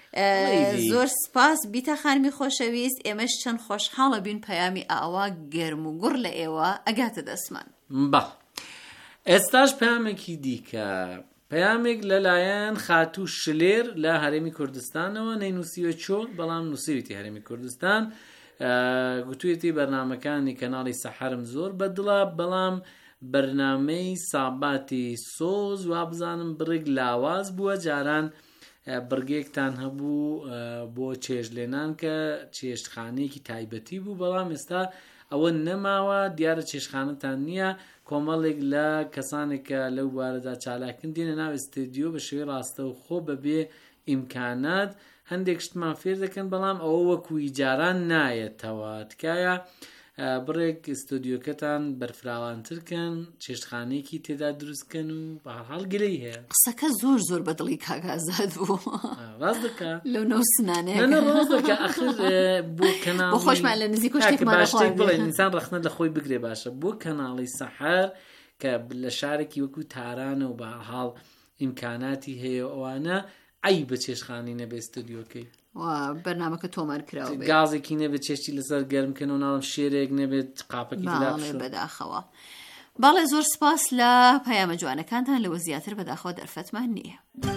[SPEAKER 7] زۆر سپاس بیتاخانمی خۆشەویست، ئێمەش چەند خۆشحاڵە بین پەیامی ئاوا گەرم و گوڕ لە ئێوە ئەگاتە دەستمان.
[SPEAKER 8] با ئێستاش پەیامێکی دیکە، پەیامێک لەلایەن خاتوو شلێر لە هەرێمی کوردستانەوە، نەینووسیوە چۆن بەڵام نووسیویەتی هەرێمی کوردستان. گوتوویەتی بەرنامەکانی کەناڵی سەحەرم زۆر بەدڵە، بەڵام بەرنامەی ساباتی سۆز وابزانم بڕێک لاواز بووە، جاران بڕگێکتان هەبوو بۆ چێژلێنان کە چێشتخانەیەکی تایبەتی بوو، بەڵام ئێستا ئەوە نەماوە، دیارە چێشتخانەتان نییە. کۆمەڵێک لە کەسانێکە لەو بارەدا چالاکن دێنە ناو ئستێدیۆ بە شێوەی ڕاستە و خۆ بەبێ ئیمکانات هەندێک شتمان فێر دەکەن، بەڵام ئەوە وەکوی جاران نایەتەوە. تکایە بڕێک ئستودیۆکەتان بەرفراوانترکەن، چێشتخانەیەکی تێدا دروستکەن و بەهەڵ گرەی هەیە.
[SPEAKER 7] قسەکە زۆر زۆر بەدڵی کاگازاد بوو،
[SPEAKER 8] ڕاست دەکە
[SPEAKER 7] لەو نەو سنانەیە
[SPEAKER 8] ڕاست دەکە. ئەخر بۆ کەناڵ
[SPEAKER 7] بۆ خۆشمان لە نزیک
[SPEAKER 8] باشتێک بڵێ ئینسان ڕەخنە لە خۆی بگرێ باشە. بۆ کەناڵی سەحەر کە لە شارێکی وەکو تارانە و بەهەڵ ئیمکاناتی هەیە ئەوانە ئەی بە چێشخانی نەبێ ستودیۆکەی
[SPEAKER 7] بەرنامەکە تۆمار کراوە بێت
[SPEAKER 8] گازێکی نەبێت چێشتی لەسەر گەرمکەن و ناڵم شێرێک نەبێت قاپەکی
[SPEAKER 7] بەداخەوە. باڵێ زۆر سپاس لە پەیامە جوانەکانتان لەوە زیاتر بەداخەوە دەرفەتمان نییە.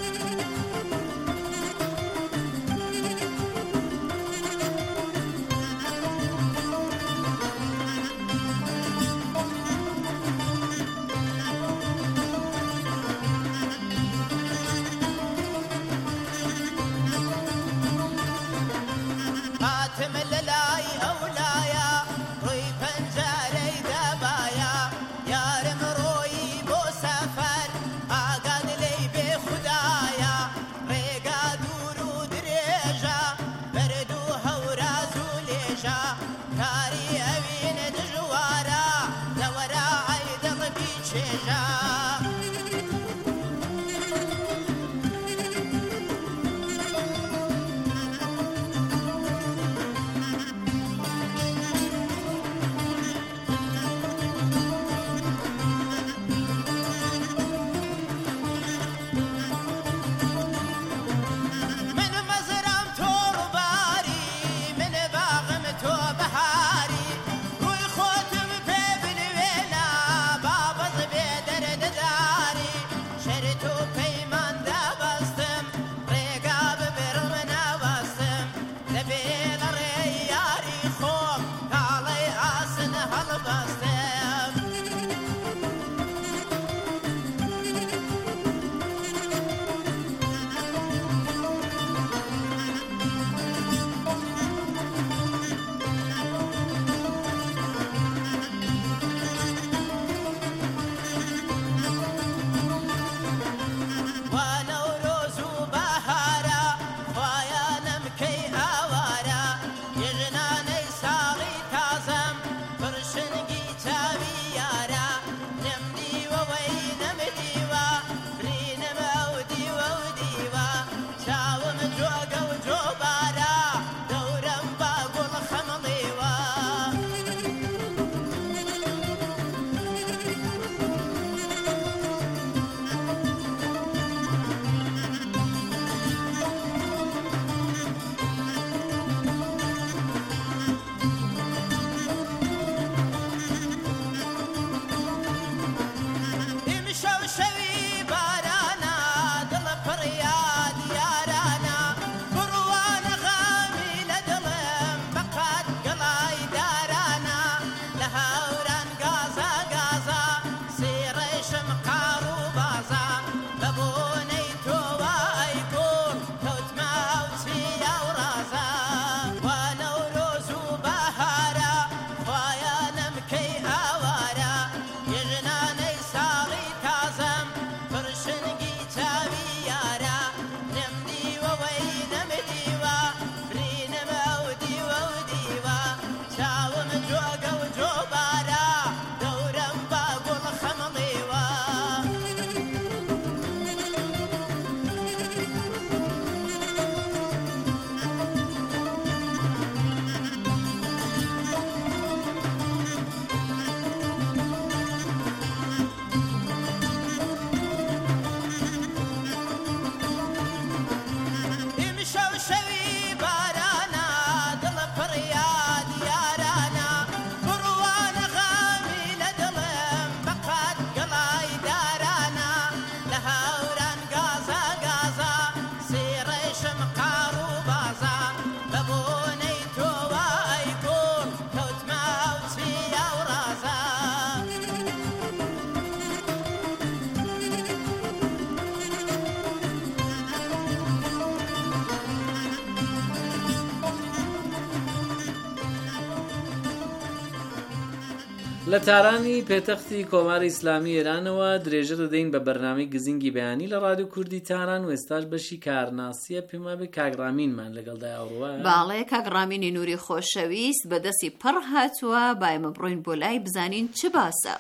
[SPEAKER 8] لە تارانی پێتەختی کۆماری ئیسلامی ئێرانەوە درێژە دەدەین بە بەرنامەی گزینگی بەیانی لە ڕادیۆ کوردی تاران و ئێستاش بەشی کارناسیە پێما بێ کاگڕامینمان لەگەڵدای ئەوڕوە.
[SPEAKER 7] باڵێ کاگڕامینی نووری خۆشەویست بەدەستی پڕ هاتووە بایمە بڕۆین بۆ لای بزانین چ باسە.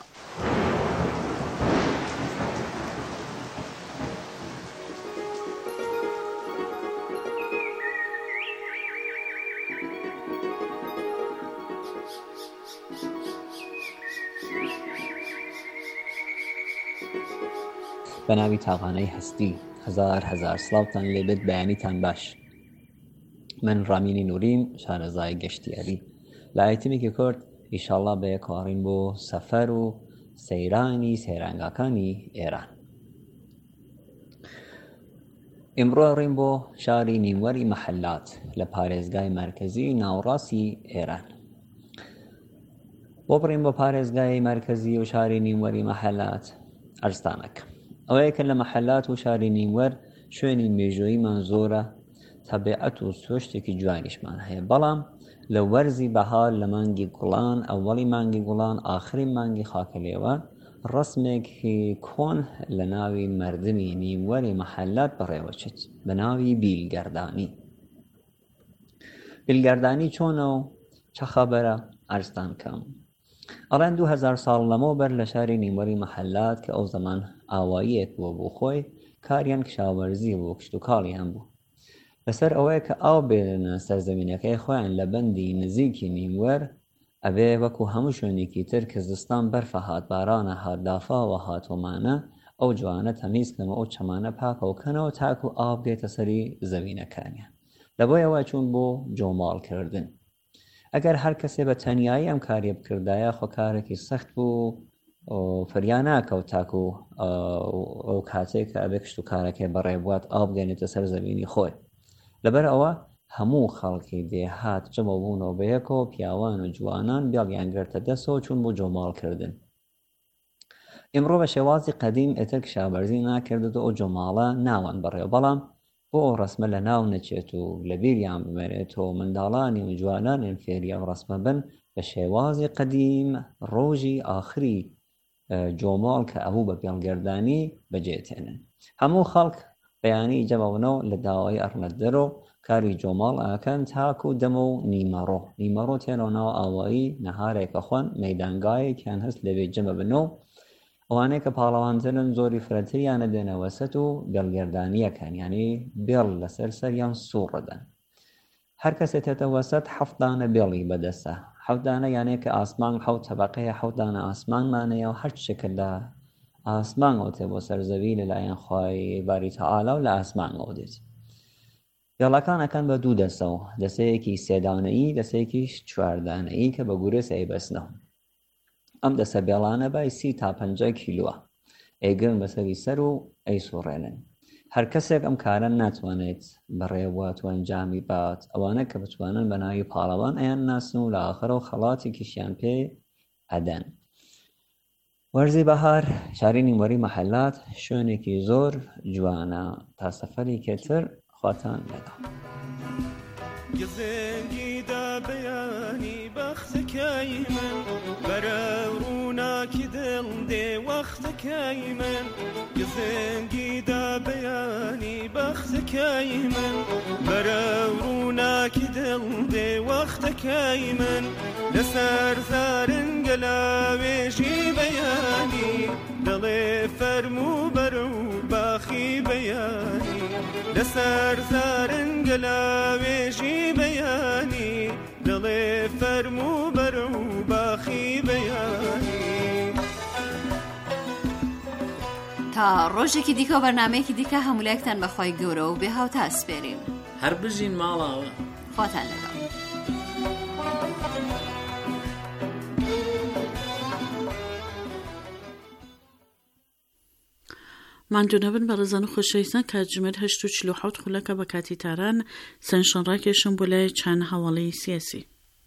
[SPEAKER 12] بە ناوی تاقانەی هەستی هزار سلااوتان لێبێت بەیانیتان باش. من ڕامینی نوریم شارەزای گەشتیاری لە ئایتمێکی کورد ئیشاڵڵا بە یەکوارین بۆ سەفەر و سەیرانی سەیرانگاکانی ئێران. ئێمڕۆ ڕێم بۆ شاری نیموەری مەحەلات لە پارێزگای مرکزی ناوڕاستی ئێران. بۆ بڕیم بۆ پارێزگای مرکزی و شاری نیموەری مەحەلات ئەرستانەکە ئەوەیە کە لە مەحەلات و شاری نیموەر شوێنی مێژووییمان زۆرە، تەبیعەت و سۆشتێکی جوانیشمان هەیە، بەڵام لە وەرزی بەهار لە مانگی گوڵان، ئەوەڵی مانگی گوڵان، ئاخری مانگی خاکەلێوان ڕسمێکی کۆن لە ناوی مردمی نیموەری مەحەلات بەڕێوەچێت بە ناوی بیلگەردانی. بیلگەردانی چۆنە و چە خەبەرە ئەرستان کەم؟ ئەڵێن 2000 ساڵ لەمەوبەر لە شاری نیموەری مەحەلات کە ئەو زەمان ئاواییەک بووە بۆ خۆی، کاریان کشاوەرزی بۆ کشت و کاڵیان بوو. لەسەر ئەوەیە کە ئاو بێنە سەرزەمینەکەی خۆیان لە بەندی نزیکی نیموەر، ئەبێ وەکو هەموو شوێنێکی تر کە زستان بەرفە هات، بارانە هات، دافاوە هاتۆمانە، ئەو جوانە تەمیزکەمە ئەو چەمانە پاکەوکەنەوە تاکو ئاو بێتە سەری زەمینەکانیان. لەبۆیەوە چوون بۆ جۆماڵکردن. ئەگەر هەر کەسێ بە تەنیایی ئەم کاریە بکردایە خۆ کارێکی سەخت بوو، فریان ناکەوت تاکو ئەو کاتێک کە ئەبێ کشت و کارەکەی بەڕێ بوات ئاو بگەنێتە سەر زەمینی خۆی. لەبەر ئەوە هەموو خەڵکی دێهات جەمە بوونەوە بەیەکەوە، پیاوان و جوانان بیاڵیان گرتە دەستەوە چوون بۆ جۆماڵکردن. ئێمڕۆ بە شێوازی قەدیم ئێتر کشاوەرزی ناکردێت و ئەو جۆماڵە ناوان بەڕێوە، بەڵام بۆ ئەو ڕسمە لە ناو نەچێت و لە بیریان بمێنێتەوە منداڵانی و جوانانیان فێری ئەم ڕسمە بن، بە شێوازی قەدیم ڕۆژی ئاخری جۆماڵ کە ئەبوو بە پێڵگەردانی بەجێتێنن. هەموو خەڵک بەیانی جەمەونەوە لە داوای ئەڕنەدەرۆ کاری جۆماڵ ئاکەن تاکو دەمە و نیمەڕۆ تێنەوە ناو ئاوایی نەهارێکە خوۆن مەیدانگایەکیان هەست لەوێ جەمە بنەوە. ئەوانەیە کە پاڵەوانترن زۆری فرەتریانە دێنە وەسەت و بێڵگەردانیەکەن، یعنی بێڵ لەسەر سەریان سوڕدەن. هەر کەسێ تێتە وەسەت 7 دانە بێڵی بەدەستە. 7 دانە یانەیە کە ئاسمان 7 تەبەقەیە، 7 دانە ئاسمانمانەیە و هەر شتێکە لە ئاسمانەوە تێ بۆ سەرزەوی لەلایەن خوای باری تەعالا و لە ئاسمانەوە دێت. بێڵەکانەکان بە 2 دەستەوە، دەستەیەکی 3 دانەیی، دەستەیەکیش 4 دانەیی کە بە گورێ ئەیبەستنەوە. ئەم دەسە بێڵانە بای 30 تا 50 کیلووە، ئەیگرن بەسەری سەر و ئەیسوڕێنن. هەر کەسێک ئەم کارە ناتوانێت بەڕێوات و ئەنجامی بات. ئەوانە کە بتوانن بە ناوی پاڵەوان ئەیان ناسن و لە ئاخرە و خەڵاتێکیشیان پێ ئەدەن. وەرزی بەهار شاری نیموەری مەحەلات شوێنێکی زۆر جوانە. تا سەفەری کێتر خواتان لەگەڵ.
[SPEAKER 13] گزێنگیدا بەیانی بەختەکەی من، بەرە ڕووناکی دڵ دێ وەختەکەی من. گزێنگیدا بەیانی بەختەکەی من، بەرە ڕووناکی دڵ دێ وەختەکەی من. لەسەر زارنگە لاوێژی بەیانی، دڵێ فەرموو بەرە و باخی بەیانی. لەسەر زارنگە لاوێژی بەیانی، دڵێ فەرموو بەرە و باخی بەیانی.
[SPEAKER 7] تا ڕۆژێکی دیکە و بەرنامەیەکی دیکە هەمولایەکتان بەخوای گەورە و بێ هاوتا ئەسپێرین.
[SPEAKER 8] هەر بژین ماڵاوە.
[SPEAKER 7] خواتان لەگەڵ.
[SPEAKER 3] ماندوونەبن بە ڕێزان و خۆشەویستان کاتژمێر 8:47 خولەکە بە کاتی تاران سەرنشڕاکێشم بۆ لای چەند هەواڵەی سیاسی.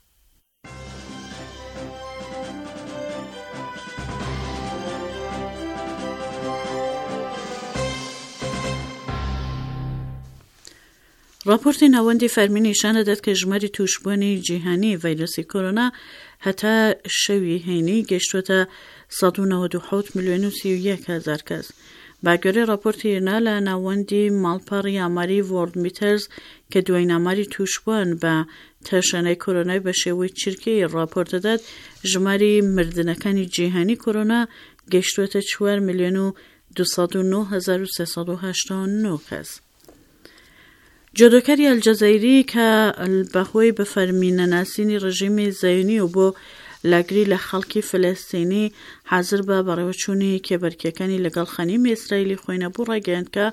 [SPEAKER 3] راپۆرتی ناوەندی فەرمی نیشان دەدات کە ژماری تووشبوونی جیهانی ڤایرۆسی کۆرۆنا هەتا شەوی هەینی گەیشتووەتە 197 ملیۆن و 31 هەزار کەس. باگوێرەی راپۆرتی هێنا لە ناوەندی ماڵپەڕی ئاماری وۆرلدمیترز کە دوای ئاماری تووشبوون بە تەشەنەی کۆرۆنای بە شێوەی چرکی راپۆرت دەدات ژماری مردنەکانی جیهانی کۆرۆنا گەیشتووەتە 4 ملیۆن و 209 هەزار و 389 کەس. جۆدۆکاری ئەلجەزایری کە بەهۆی بە فەرمینەناسینی ڕژیمی زەیونی و بۆ لاگری لە خەڵکی فلەستینی حازر بە بەڕێوەچوونی کێبەرکیەکانی لەگەڵ خەنیمی ئیسرائیلی خۆی نەبوو ڕاگەیاند کە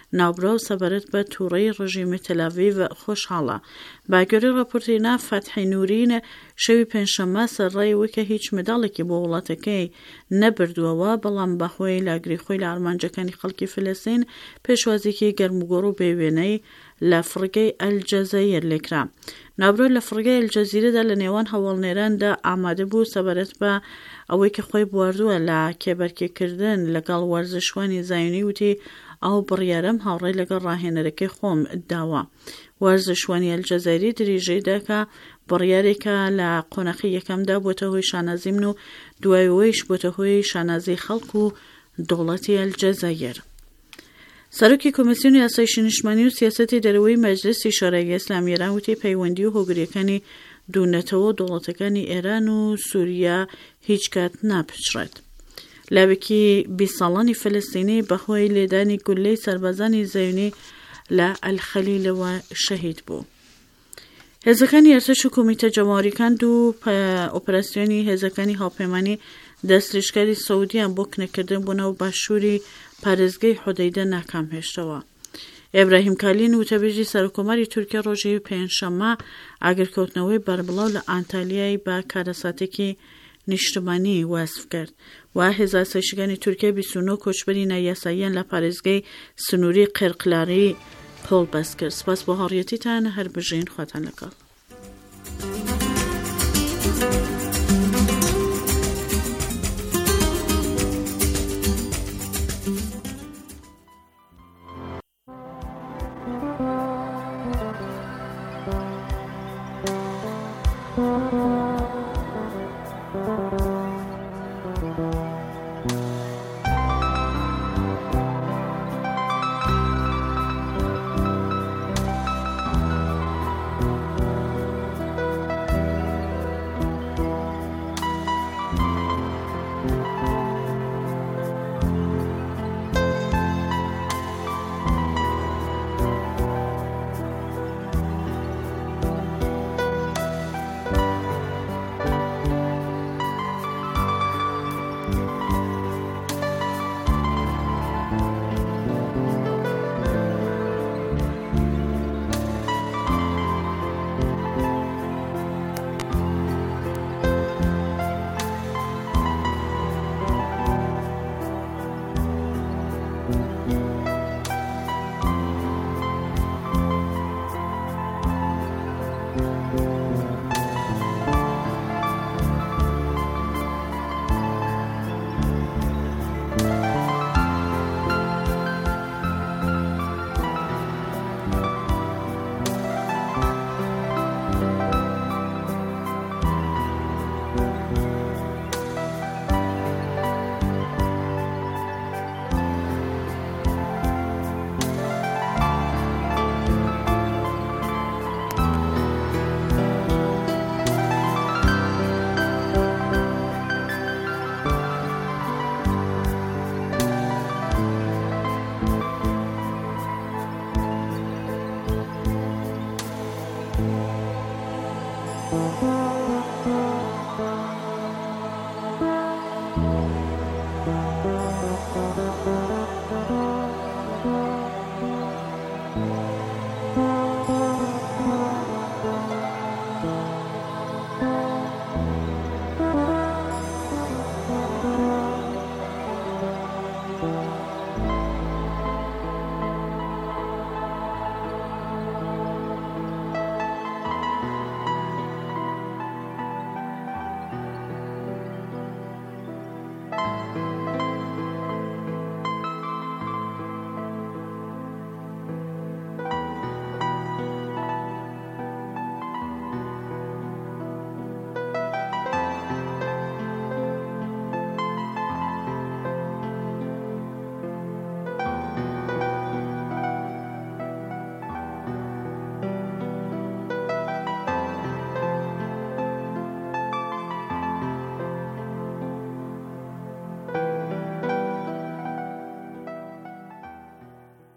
[SPEAKER 3] ناوبرا و سەبارەت بە تووڕەی ڕژیمی تەلاڤیڤ خۆشحاڵە. باگوێرەی ڕاپۆرتێنا فەتحی نورین شەوی پێنجشەممە سەرڕای وەکە هیچ منداڵێکی بۆ وڵاتەکەی نەبردووەوە، بەڵام بەهۆی لاگریخۆی لە ئارمانجەکانی خەڵکی فلەستین پێشوازێکی گەرموگۆڕ و بێوێنەی لە فڕگەی ئەلجەزەیر لێکرا. ناوبرۆ لە فڕگەی ئەلجەزیرەدا لە نێوان هەواڵنێراندا ئامادە بوو سەبارەت بە ئەوەی کە خۆی بواردووە لە کێبەرکێکردن لەگەڵ وەرزشوانی زایونی وتی ئەو بڕیارەم هاوڕێی لەگەڵ ڕاهێنەرەکەی خۆم داوە. وەرزشوانی ئەلجەزایری دریژەی داکە بڕیارێکە لە قۆناقی یەکەمدا بۆتە هۆی شانازی من و دوایەوەیش بۆتە هۆی شانازی خەڵک و دەوڵەتی ئەلجەزایر. سەرۆکی کۆمسیۆنی یاسای نیشتمانی و سیاسەتی دەرەوەی مەجلیسی شۆرای ئیسلامی ئێران وتی پەیوەندی و هۆگریەکانی دوونەتەوە دەوڵەتەکانی ئێران و سووریا هیچ کات ناپچڕێت. لاوێکی 20 ساڵانی فلەستینی بەهۆی لێدانی گولەی سەربازانی زەیونی لە ئەلخەلیلەوە شەهید بوو. هێزەکانی ئەرتەش و کۆمیتە جەماهوریەکان دوو ئۆپەراسیۆنی هێزەکانی هاوپەیمانی دەستلێشکاری سەعودیان بۆ کنەکردن بوونەوە باشووری پارێزگەی حودەیدە ناکام هێشتەوە. ئێبراهیم کالین وتەبێژی سەرۆکۆماری تورکیا ڕۆژی پێنجشەممە ئاگرکەوتنەوەی بەربڵاو لە ئانتالیای بە کارەساتێکی نیشتمانی وەسف کرد. و هێزە سەیشتەکانی تورکیا 29 کۆچبەری نایاساییان لە پارێزگەی سنووری قێرقلاری کۆڵبەست کرد. سپاس بۆ هاوڕێیەتیتان، هەر بژین خواتان لەگەڵ.